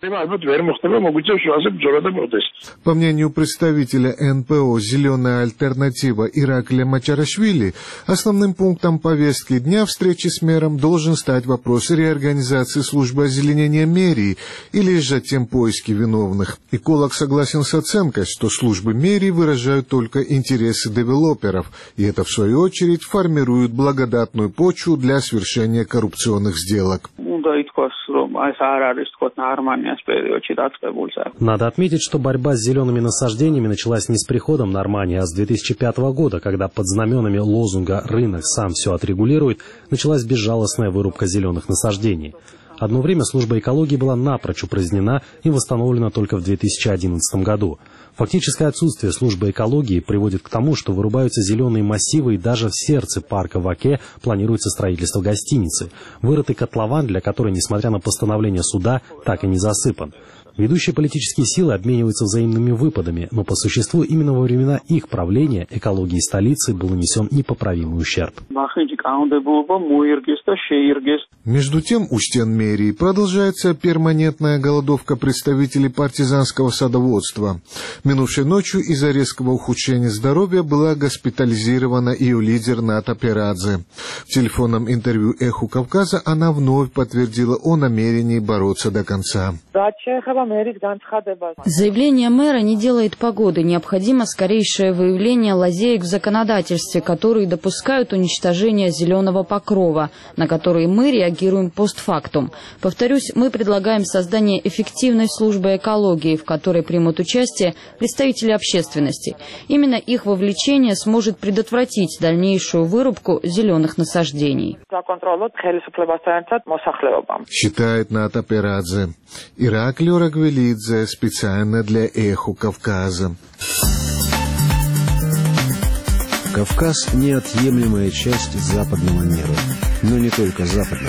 G: По мнению представителя НПО «Зеленая альтернатива» Ираклия Мачарашвили, основным пунктом повестки дня встречи с мэром должен стать вопрос реорганизации службы озеленения мэрии или же тем поиски виновных. Эколог согласен с оценкой, что службы мэрии выражают только интересы девелоперов, и это, в свою очередь, формирует благодатную почву для совершения коррупционных сделок.
D: Надо отметить, что борьба с зелеными насаждениями началась не с приходом Нормани, а с 2005 года, когда под знаменами лозунга «Рынок сам все отрегулирует» началась безжалостная вырубка зеленых насаждений. Одно время служба экологии была напрочь упразднена и восстановлена только в 2011 году. Фактическое отсутствие службы экологии приводит к тому, что вырубаются зеленые массивы, и даже в сердце парка в Оке планируется строительство гостиницы. Вырытый котлован, для которой, несмотря на постановление суда, так и не засыпан. Ведущие политические силы обмениваются взаимными выпадами, но по существу именно во времена их правления экологии столицы был нанесен непоправимый ущерб.
G: Между тем, у стен мэрии продолжается перманентная голодовка представителей партизанского садоводства. Минувшей ночью из-за резкого ухудшения здоровья была госпитализирована ее лидер Ната Перадзе. В телефонном интервью «Эху Кавказа» она вновь подтвердила о намерении бороться до конца.
E: Заявление мэра не делает погоды. Необходимо скорейшее выявление лазеек в законодательстве, которые допускают уничтожение зеленого покрова, на которые мы реагируем постфактум. Повторюсь, мы предлагаем создание эффективной службы экологии, в которой примут участие представители общественности. Именно их вовлечение сможет предотвратить дальнейшую вырубку зеленых насаждений.
G: Считает Ната Перадзе. Ираклий Орагвелидзе специально для «Эхо Кавказа».
F: Кавказ – неотъемлемая часть западного мира, но не только западного.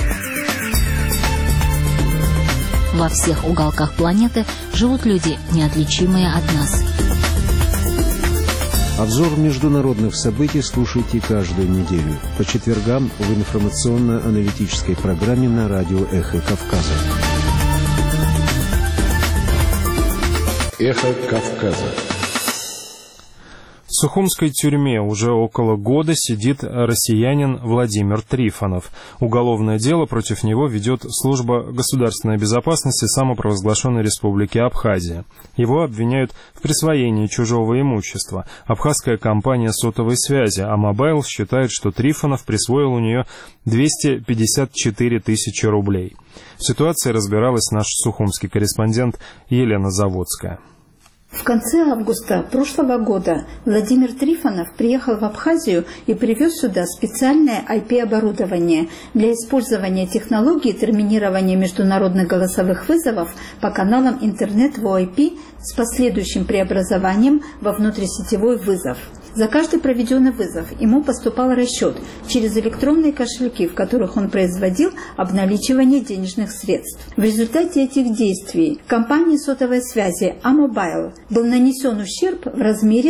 C: Во всех уголках планеты живут люди, неотличимые от нас.
F: Обзор международных событий слушайте каждую неделю по четвергам в информационно-аналитической программе на радио «Эхо Кавказа».
G: «Эхо Кавказа».
A: В сухумской тюрьме уже около года сидит россиянин Владимир Трифонов. Уголовное дело против него ведет служба государственной безопасности самопровозглашенной республики Абхазия. Его обвиняют в присвоении чужого имущества. Абхазская компания сотовой связи «Амобайл» считает, что Трифонов присвоил у нее 254 тысячи рублей. В ситуации разбиралась наш сухумский корреспондент Елена Заводская.
H: В конце августа прошлого года Владимир Трифонов приехал в Абхазию и привез сюда специальное IP-оборудование для использования технологии терминирования международных голосовых вызовов по каналам интернет VoIP с последующим преобразованием во внутрисетевой вызов. За каждый проведенный вызов ему поступал расчет через электронные кошельки, в которых он производил обналичивание денежных средств. В результате этих действий компании сотовой связи Amobile был нанесен ущерб в размере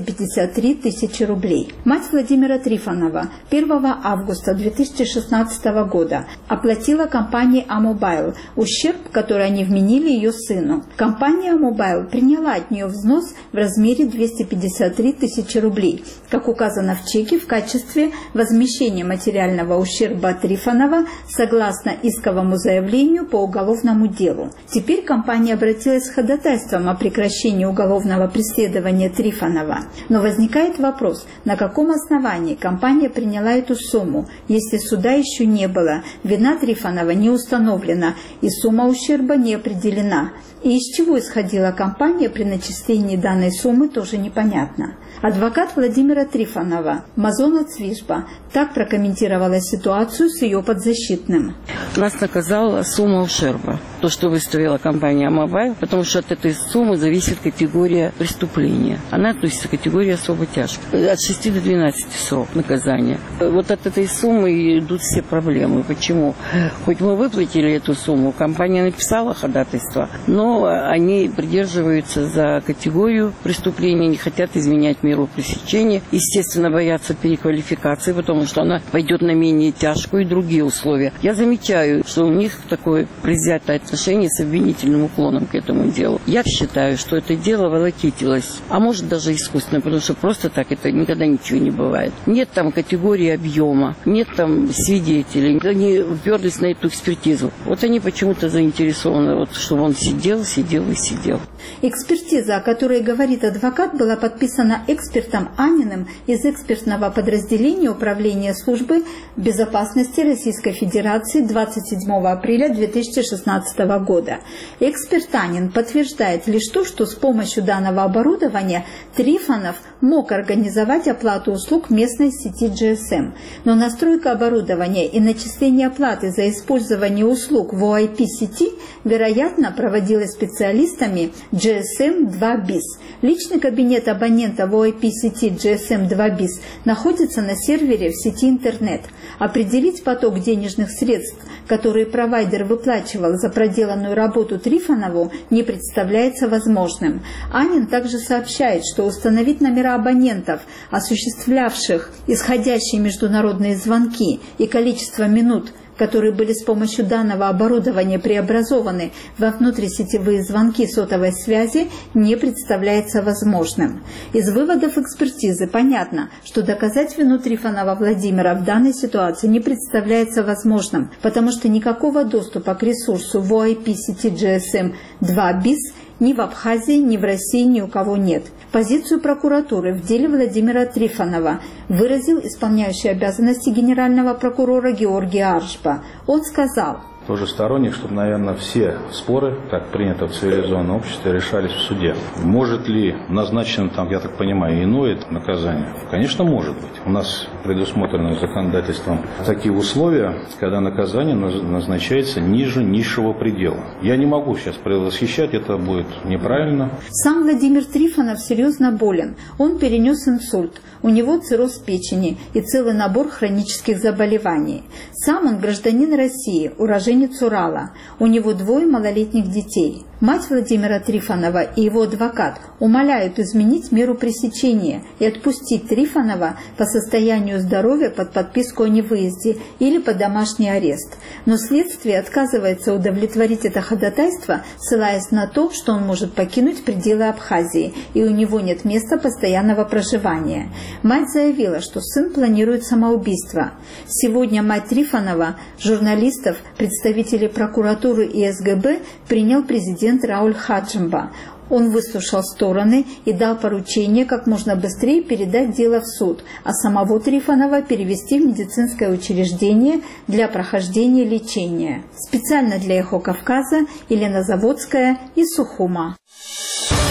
H: 253 тысячи рублей. Мать Владимира Трифонова 1 августа 2016 года оплатила компании Amobile ущерб, который они вменили ее сыну. Компания Amobile приняла от нее взнос в размере 253 тысячи рублей, как указано в чеке, в качестве возмещения материального ущерба Трифонова согласно исковому заявлению по уголовному делу. Теперь компания обратилась с ходатайством о прекращении уголовного преследования Трифонова. Но возникает вопрос, на каком основании компания приняла эту сумму, если суда еще не было, вина Трифонова не установлена и сумма ущерба не определена. И из чего исходила компания при начислении данной суммы, тоже непонятно. Адвокат Владимира Трифонова Мазона Цвишба так прокомментировала ситуацию с ее подзащитным.
J: Нас наказала сумма ущерба, то, что выставила компания Amobile, потому что от этой суммы зависит категория преступления. Она относится к категории особо тяжкой. От 6 до 12 срок наказания. Вот от этой суммы идут все проблемы. Почему? Хоть мы выплатили эту сумму, компания написала ходатайство, но они придерживаются за категорию преступления, не хотят изменять меру пресечения. Естественно, боятся переквалификации, потому что она пойдет на менее тяжкую и другие условия. Я замечаю, что у них такое предвзятое отношение с обвинительным уклоном к этому делу. Я считаю, что это дело волокитилось, а может даже искусственно, потому что просто так это никогда ничего не бывает. Нет там категории объема, нет там свидетелей. Они уперлись на эту экспертизу. Вот они почему-то заинтересованы, вот, чтобы он сидел и сидел.
H: Экспертиза, о которой говорит адвокат, была подписана экспертом Аниным из экспертного подразделения Управления службы безопасности Российской Федерации 27 апреля 2016 года. Эксперт Анин подтверждает лишь то, что с помощью данного оборудования Трифонов мог организовать оплату услуг местной сети GSM. Но настройка оборудования и начисление оплаты за использование услуг в VoIP-сети, вероятно, проводилась специалистами GSM 2BIS. Личный кабинет абонента VoIP-сети GSM 2BIS находится на сервере в сети интернет. Определить поток денежных средств, которые провайдер выплачивал за проделанную работу Трифонову, не представляется возможным. Анин также сообщает, что установить номера абонентов, осуществлявших исходящие международные звонки, и количество минут, которые были с помощью данного оборудования преобразованы во внутрисетевые звонки сотовой связи, не представляется возможным. Из выводов экспертизы понятно, что доказать вину Трифонова Владимира в данной ситуации не представляется возможным, потому что никакого доступа к ресурсу VoIP сети GSM 2BIS ни в Абхазии, ни в России ни у кого нет. Позицию прокуратуры в деле Владимира Трифонова выразил исполняющий обязанности генерального прокурора Георгий Аршба. Он сказал:
W: тоже сторонник, чтобы, наверное, все споры, как принято в цивилизованном обществе, решались в суде. Может ли назначено там, я так понимаю, иное наказание? Конечно, может быть. У нас предусмотрены законодательством такие условия, когда наказание назначается ниже низшего предела. Я не могу сейчас предвосхищать, это будет неправильно.
H: Сам Владимир Трифонов серьезно болен. Он перенес инсульт. У него цирроз печени и целый набор хронических заболеваний. Сам он гражданин России, уроженец Урала. У него 2 малолетних детей. Мать Владимира Трифонова и его адвокат умоляют изменить меру пресечения и отпустить Трифонова по состоянию здоровья под подписку о невыезде или под домашний арест. Но следствие отказывается удовлетворить это ходатайство, ссылаясь на то, что он может покинуть пределы Абхазии и у него нет места постоянного проживания. Мать заявила, что сын планирует самоубийство. Сегодня мать Трифонова, журналистов, представителей прокуратуры и СГБ принял президент Рауль Хаджимба. Он выслушал стороны и дал поручение как можно быстрее передать дело в суд, а самого Трифонова перевести в медицинское учреждение для прохождения лечения. Специально для «Эхо Кавказа» Елена Заводская из Сухума.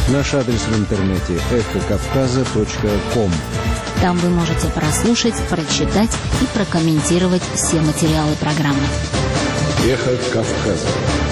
F: Наш адрес в интернете эхокавказа.ком.
C: Там вы можете прослушать, прочитать и прокомментировать все материалы программы.
I: Эхо Кавказа.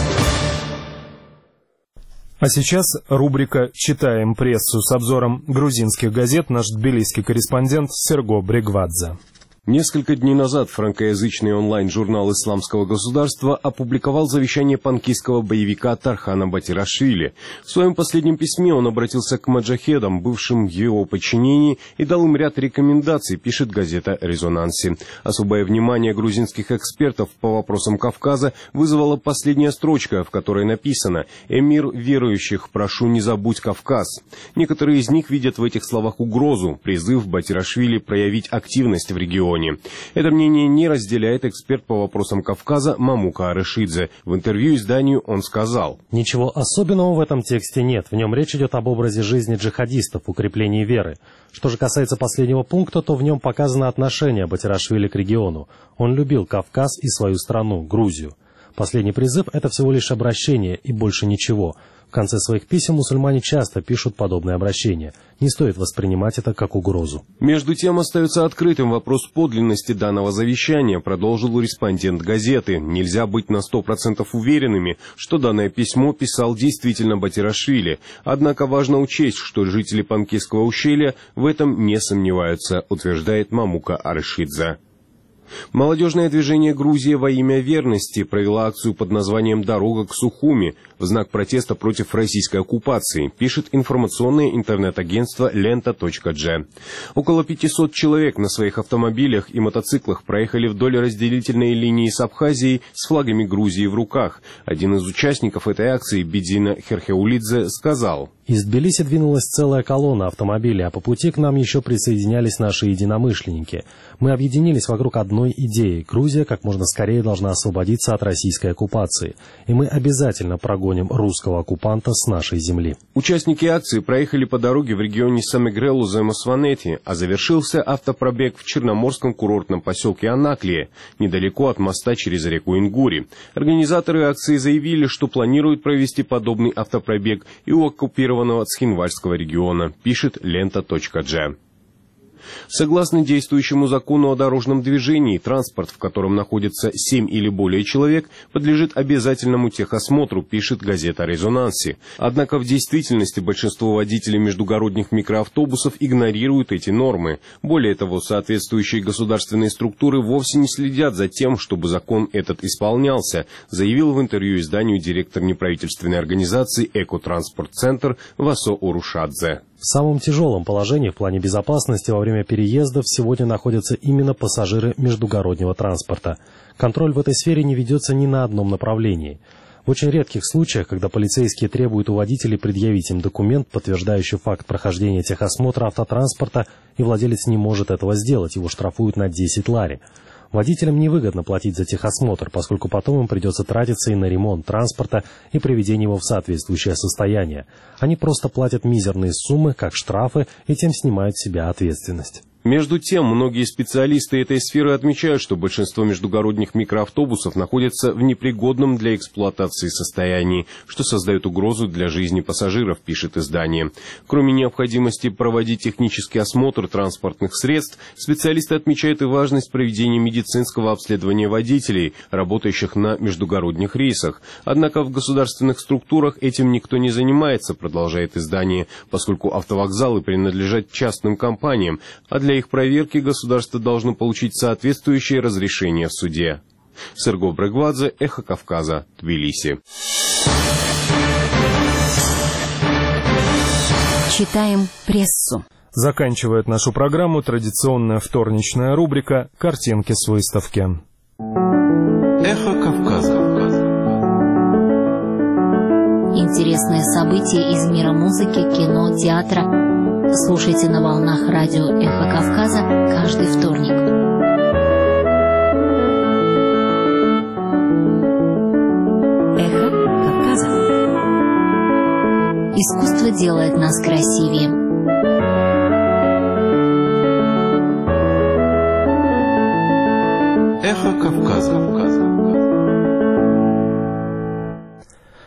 A: А сейчас рубрика «Читаем прессу» с обзором грузинских газет наш тбилисский корреспондент Серго Брегвадзе.
K: Несколько дней назад франкоязычный онлайн-журнал «Исламского государства» опубликовал завещание панкистского боевика Тархана Батирашвили. В своем последнем письме он обратился к маджахедам, бывшим в его подчинении, и дал им ряд рекомендаций, пишет газета «Резонанси». Особое внимание грузинских экспертов по вопросам Кавказа вызвала последняя строчка, в которой написано «Эмир верующих, прошу, не забудь Кавказ». Некоторые из них видят в этих словах угрозу, призыв Батирашвили проявить активность в регионе. Это мнение не разделяет эксперт по вопросам Кавказа Мамука Арышидзе. В интервью изданию он сказал:
D: «Ничего особенного в этом тексте нет. В нем речь идет об образе жизни джихадистов, укреплении веры. Что же касается последнего пункта, то в нем показано отношение Батирашвили к региону. Он любил Кавказ и свою страну, Грузию. Последний призыв – это всего лишь обращение и больше ничего. В конце своих писем мусульмане часто пишут подобные обращения. Не стоит воспринимать это как угрозу».
K: Между тем остается открытым вопрос подлинности данного завещания, продолжил респондент газеты. Нельзя быть на 100% уверенными, что данное письмо писал действительно Батирашвили. Однако важно учесть, что жители Панкистского ущелья в этом не сомневаются, утверждает Мамука Арышидзе. Молодежное движение «Грузия во имя верности» провела акцию под названием «Дорога к Сухуми» в знак протеста против российской оккупации, пишет информационное интернет-агентство Lenta.g. Около 500 человек на своих автомобилях и мотоциклах проехали вдоль разделительной линии с Абхазией с флагами Грузии в руках. Один из участников этой акции, Бедина Херхеулидзе, сказал:
D: «Из Тбилиси двинулась целая колонна автомобилей, а по пути к нам еще присоединялись наши единомышленники. Мы объединились вокруг одной идеи. Грузия как можно скорее должна освободиться от российской оккупации. И мы обязательно прогоним русского оккупанта с нашей земли».
K: Участники акции проехали по дороге в регионе Самегрелу-Земосванети, а завершился автопробег в черноморском курортном поселке Анаклия, недалеко от моста через реку Ингури. Организаторы акции заявили, что планируют провести подобный автопробег и у оккупированного Цхинвальского региона, пишет Lenta.g. Согласно действующему закону о дорожном движении, транспорт, в котором находится 7 или более человек, подлежит обязательному техосмотру, пишет газета «Резонанси». Однако в действительности большинство водителей междугородних микроавтобусов игнорируют эти нормы. Более того, соответствующие государственные структуры вовсе не следят за тем, чтобы закон этот исполнялся, заявил в интервью изданию директор неправительственной организации «Экотранспорт-центр» Васо Урушадзе.
D: В самом тяжелом положении в плане безопасности во время переездов сегодня находятся именно пассажиры междугороднего транспорта. Контроль в этой сфере не ведется ни на одном направлении. В очень редких случаях, когда полицейские требуют у водителей предъявить им документ, подтверждающий факт прохождения техосмотра автотранспорта, и владелец не может этого сделать, его штрафуют на 10 лари. Водителям невыгодно платить за техосмотр, поскольку потом им придется тратиться и на ремонт транспорта и приведение его в соответствующее состояние. Они просто платят мизерные суммы, как штрафы, и тем снимают с себя ответственность.
K: Между тем, многие специалисты этой сферы отмечают, что большинство междугородних микроавтобусов находятся в непригодном для эксплуатации состоянии, что создает угрозу для жизни пассажиров, пишет издание. Кроме необходимости проводить технический осмотр транспортных средств, специалисты отмечают и важность проведения медицинского обследования водителей, работающих на междугородних рейсах. Однако в государственных структурах этим никто не занимается, продолжает издание, поскольку автовокзалы принадлежат частным компаниям, а для их проверки государство должно получить соответствующее разрешение в суде. Серго Брегвадзе, Эхо Кавказа, Тбилиси.
C: Читаем прессу.
A: Заканчивает нашу программу традиционная вторничная рубрика «Картинки с выставки».
I: Эхо Кавказа.
C: Интересные события из мира музыки, кино, театра. Слушайте на волнах радио «Эхо Кавказа» каждый вторник. Эхо Кавказа. Искусство делает нас красивее.
I: Эхо Кавказа.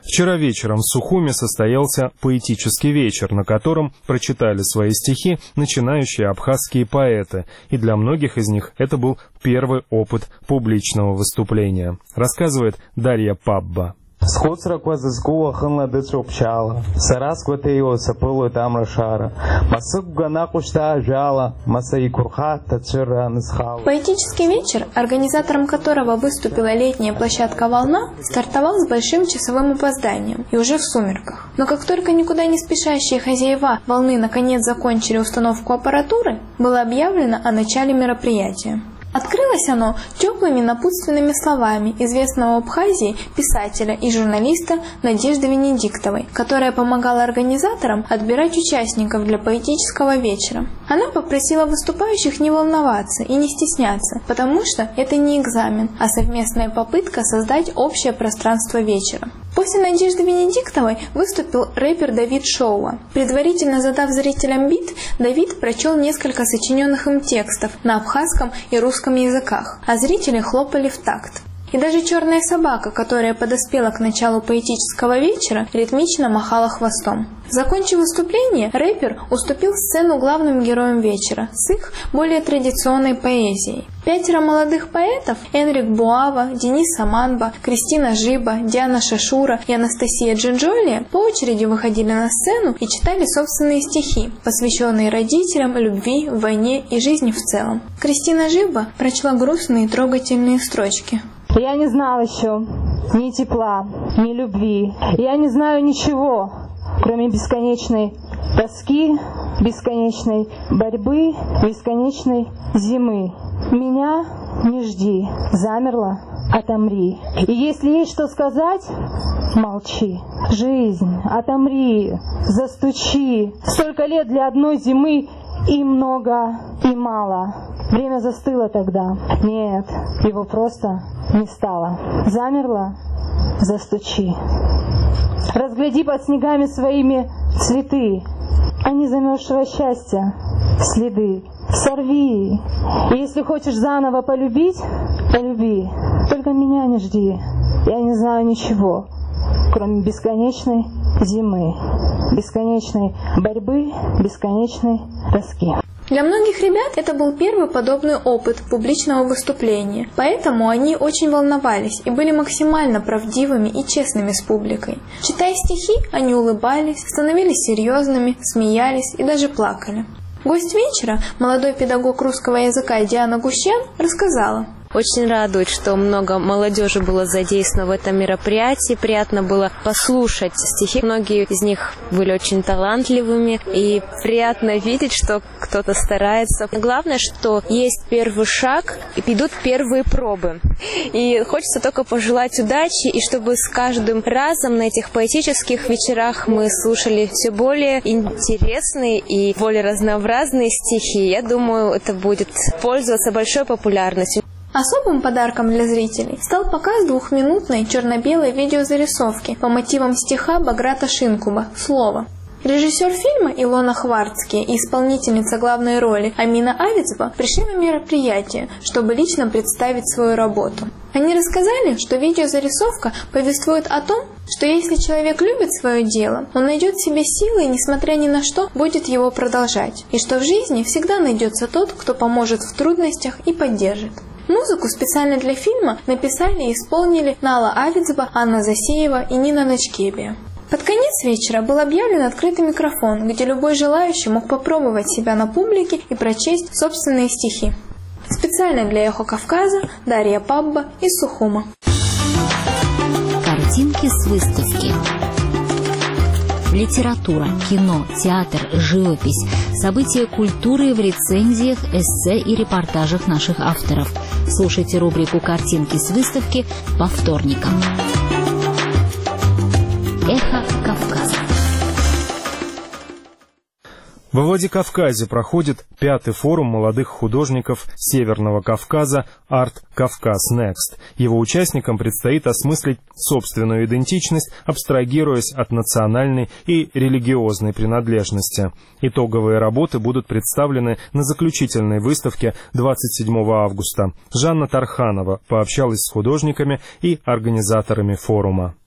A: Вчера вечером в Сухуме состоялся поэтический вечер, на котором прочитали свои стихи начинающие абхазские поэты, и для многих из них это был первый опыт публичного выступления, рассказывает Дарья Пабба.
M: Сходсра квазызгуа хынла дыцропчала, сарас кватео сапылу тамрашара, масык гана кушта жала, масаи курха тацира нысхала.
N: Поэтический вечер, организатором которого выступила летняя площадка «Волна», стартовал с большим часовым опозданием и уже в сумерках. Но как только никуда не спешащие хозяева «Волны» наконец закончили установку аппаратуры, было объявлено о начале мероприятия. Открылось оно теплыми напутственными словами известного в Абхазии писателя и журналиста Надежды Венедиктовой, которая помогала организаторам отбирать участников для поэтического вечера. Она попросила выступающих не волноваться и не стесняться, потому что это не экзамен, а совместная попытка создать общее пространство вечера. После Надежды Венедиктовой выступил рэпер Давид Шоуа. Предварительно задав зрителям бит, Давид прочел несколько сочиненных им текстов на абхазском и русском языках, а зрители хлопали в такт. И даже черная собака, которая подоспела к началу поэтического вечера, ритмично махала хвостом. Закончив выступление, рэпер уступил сцену главным героям вечера с их более традиционной поэзией. 5 молодых поэтов – Энрик Буава, Денис Саманба, Кристина Жиба, Диана Шашура и Анастасия Джинджолия по очереди выходили на сцену и читали собственные стихи, посвященные родителям, любви, войне и жизни в целом. Кристина Жиба прочла грустные и трогательные строчки.
O: Я не знал еще ни тепла, ни любви. Я не знаю ничего, кроме бесконечной тоски, бесконечной борьбы, бесконечной зимы. Меня не жди, замерла, отомри. И если есть что сказать, молчи. Жизнь, отомри, застучи. Столько лет для одной зимы, и много, и мало. Время застыло тогда. Нет, его просто не стало. Замерло, застучи. Разгляди под снегами своими цветы, а не замерзшего счастья следы. Сорви. И если хочешь заново полюбить, полюби. Только меня не жди. Я не знаю ничего, кроме бесконечной зимы, бесконечной борьбы, бесконечной тоски.
N: Для многих ребят это был первый подобный опыт публичного выступления, поэтому они очень волновались и были максимально правдивыми и честными с публикой. Читая стихи, они улыбались, становились серьезными, смеялись и даже плакали. Гость вечера, молодой педагог русского языка Диана Гущен, рассказала.
X: Очень радует, что много молодежи было задействовано в этом мероприятии. Приятно было послушать стихи. Многие из них были очень талантливыми. И приятно видеть, что кто-то старается. Главное, что есть первый шаг, и идут первые пробы. И хочется только пожелать удачи, и чтобы с каждым разом на этих поэтических вечерах мы слушали все более интересные и более разнообразные стихи. Я думаю, это будет пользоваться большой популярностью.
N: Особым подарком для зрителей стал показ 2-минутной черно-белой видеозарисовки по мотивам стиха Баграта Шинкуба «Слово». Режиссер фильма Илона Хварцкий и исполнительница главной роли Амина Авицба пришли на мероприятие, чтобы лично представить свою работу. Они рассказали, что видеозарисовка повествует о том, что если человек любит свое дело, он найдет в себе силы и, несмотря ни на что, будет его продолжать, и что в жизни всегда найдется тот, кто поможет в трудностях и поддержит. Музыку специально для фильма написали и исполнили Нала Авицба, Анна Засеева и Нина Ночкебия. Под конец вечера был объявлен открытый микрофон, где любой желающий мог попробовать себя на публике и прочесть собственные стихи. Специально для «Эхо Кавказа» Дарья Пабба из Сухума.
C: Картинки с выставки. Литература, кино, театр, живопись, события культуры в рецензиях, эссе и репортажах наших авторов. Слушайте рубрику «Картинки с выставки» по вторникам. Эхо Кавказа.
A: Во Владикавказе проходит 5-й форум молодых художников Северного Кавказа «Арт Кавказ Next». Его участникам предстоит осмыслить собственную идентичность, абстрагируясь от национальной и религиозной принадлежности. Итоговые работы будут представлены на заключительной выставке 27 августа. Жанна Тарханова пообщалась с художниками и организаторами форума.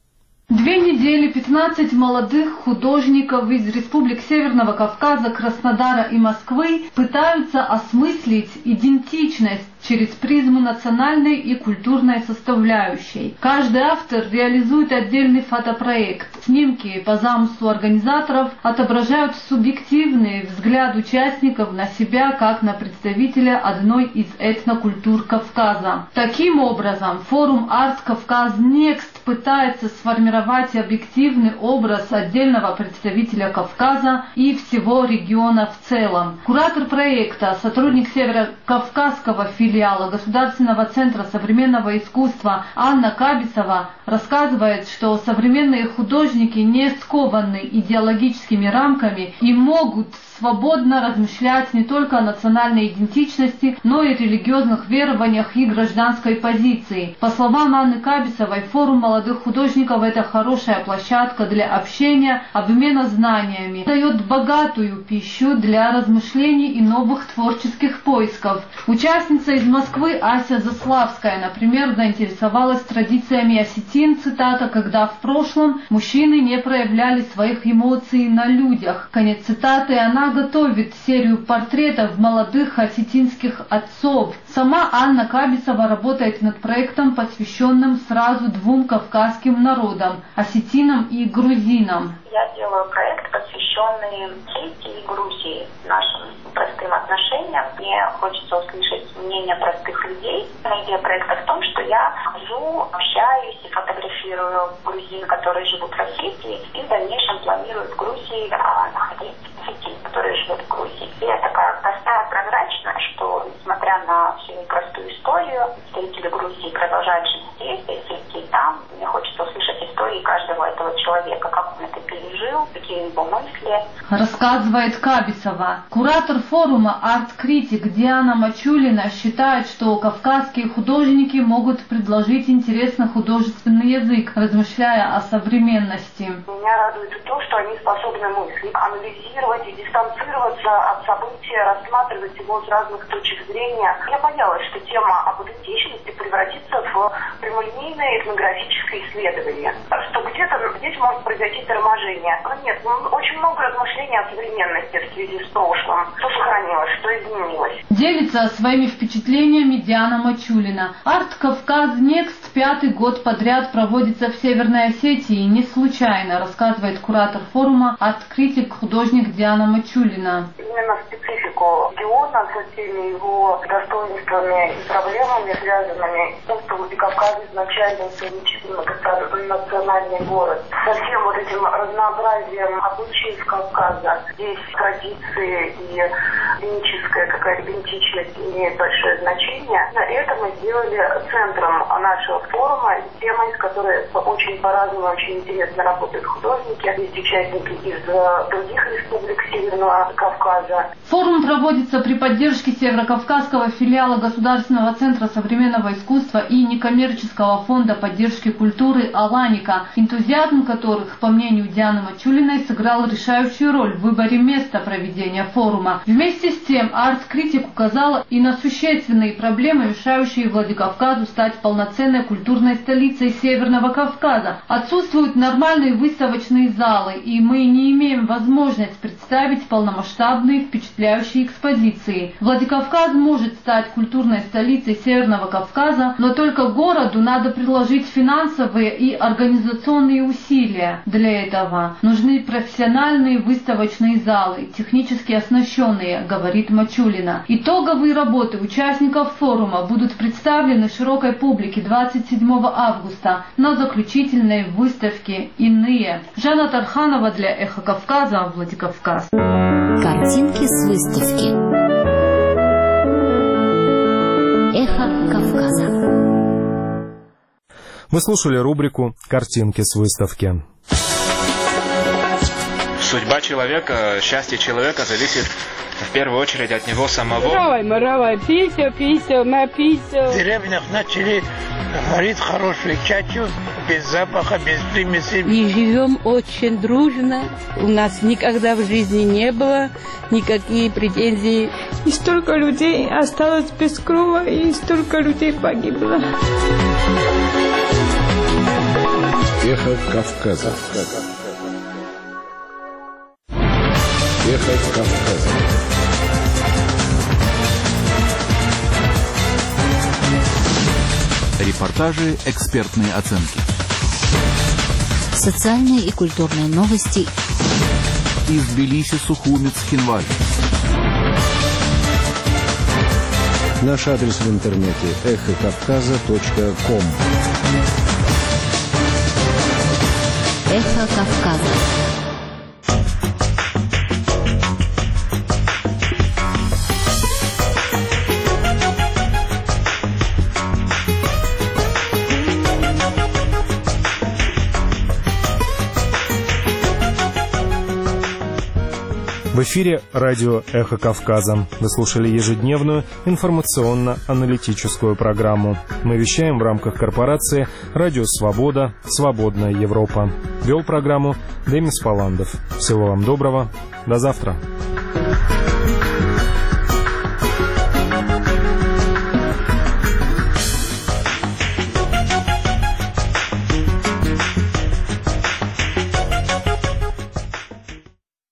P: 2 недели 15 молодых художников из республик Северного Кавказа, Краснодара и Москвы пытаются осмыслить идентичность через призму национальной и культурной составляющей. Каждый автор реализует отдельный фотопроект. Снимки по замыслу организаторов отображают субъективный взгляд участников на себя как на представителя одной из этнокультур Кавказа. Таким образом, форум Art Кавказ Next пытается сформировать объективный образ отдельного представителя Кавказа и всего региона в целом. Куратор проекта, сотрудник Северокавказского филиала Государственного центра современного искусства Анна Кабисова рассказывает, что современные художники не скованы идеологическими рамками и могут свободно размышлять не только о национальной идентичности, но и религиозных верованиях и гражданской позиции. По словам Анны Кабисовой, форум молодых художников – это хорошая площадка для общения, обмена знаниями, дает богатую пищу для размышлений и новых творческих поисков. Участница из Москвы Ася Заславская, например, заинтересовалась традициями осетин, цитата, когда в прошлом мужчины не проявляли своих эмоций на людях. Конец цитаты. Она готовит серию портретов молодых осетинских отцов. Сама Анна Кабисова работает над проектом, посвященным сразу 2 кавказским народам – осетинам и грузинам.
Q: Я делаю проект, посвященный Осетии и Грузии, нашим простым отношениям. Мне хочется услышать мнение простых людей. Идея проекта в том, что я хожу, общаюсь и фотографирую грузин, которые живут в Осетии, и в дальнейшем планирую в Грузии находить осетин, которые живут в Грузии. И это такая простая, прозрачная, что, несмотря на всю непростую историю, представители Грузии продолжают жить здесь, и там. Мне хочется услышать истории каждого этого человека, как он это пережил, какие его мысли.
P: Рассказывает Кабисова. Куратор форума «Арт-критик» Диана Мачулина считает, что кавказские художники могут предложить интересный художественный язык, размышляя о современности.
Q: Меня радует то, что они способны мыслить, анализировать и дистанцироваться от события, рассматривать его с разных точек зрения. Я боялась, что тема об идентичности превратится в прямолинейное этнографическое исследование, что где-то здесь может произойти торможение. Но нет, очень много размышлений о современности в связи с прошлым. Что сохранилось, что изменилось.
P: Делится своими впечатлениями Диана Мачулина. Арт Кавказ Next 5-й год подряд проводится в Северной Осетии. Не случайно, рассказывает куратор форума арт-критик, художник Диана Мачулина.
Q: Именно специфику региона со всеми его достоинствами и проблемами, связанными с тем, что Владикавказ изначально национальный город. Со всем вот этим разнообразием обычаев Кавказа. Здесь традиции и этническая какая-то идентичность имеет большое значение. Это мы сделали центром нашего форума, темой, с которой очень по-разному, очень интересно работают художники. Есть участники из других республик Северного Кавказа.
P: Форум проводится при поддержке Северокавказского филиала Государственного центра современного искусства и некоммерческого фонда поддержки культуры «Аланика», энтузиазм которых, по мнению Дианы Мачулиной, сыграл решающую роль в выборе места проведения форума. Вместе с тем, арт-критик указала и на существенные проблемы, мешающие Владикавказу стать полноценной культурной столицей Северного Кавказа. Отсутствуют нормальные выставочные залы, и мы не имеем возможность представить полномасштабные впечатляющие экспозиции. Владикавказ может стать культурной столицей Северного Кавказа, но только городу надо приложить финансовые и организационные усилия. Для этого нужны профессиональные выставочные залы, технически оснащенные, говорит Мачулина. Итоговые работы участников форума будут представлены широкой публике 27 августа на заключительной выставке «Иные». Жанна Тарханова для «Эхо Кавказа», Владикавказ.
C: Картинки с выставки. «Эхо Кавказа».
A: Вы слушали рубрику «Картинки с выставки».
R: Судьба человека, счастье человека зависит в первую очередь от него самого.
S: Моровай, писю, написю.
Y: В деревнях начали варить хорошую чачу, без запаха, без примесей.
S: И живем очень дружно. У нас никогда в жизни не было никаких претензий. И столько людей осталось без крова, и столько людей погибло.
I: Эхо Кавказа. Эхо Кавказа.
B: Репортажи, экспертные оценки.
C: Социальные и культурные новости.
B: Из Тбилиси, Сухумец, Хинваль.
F: Наш адрес в интернете эхокавказа.ком.
C: Эхо Кавказа.
A: В эфире радио «Эхо Кавказа». Вы слушали ежедневную информационно-аналитическую программу. Мы вещаем в рамках корпорации «Радио Свобода. Свободная Европа». Вел программу Демис Паландов. Всего вам доброго. До завтра.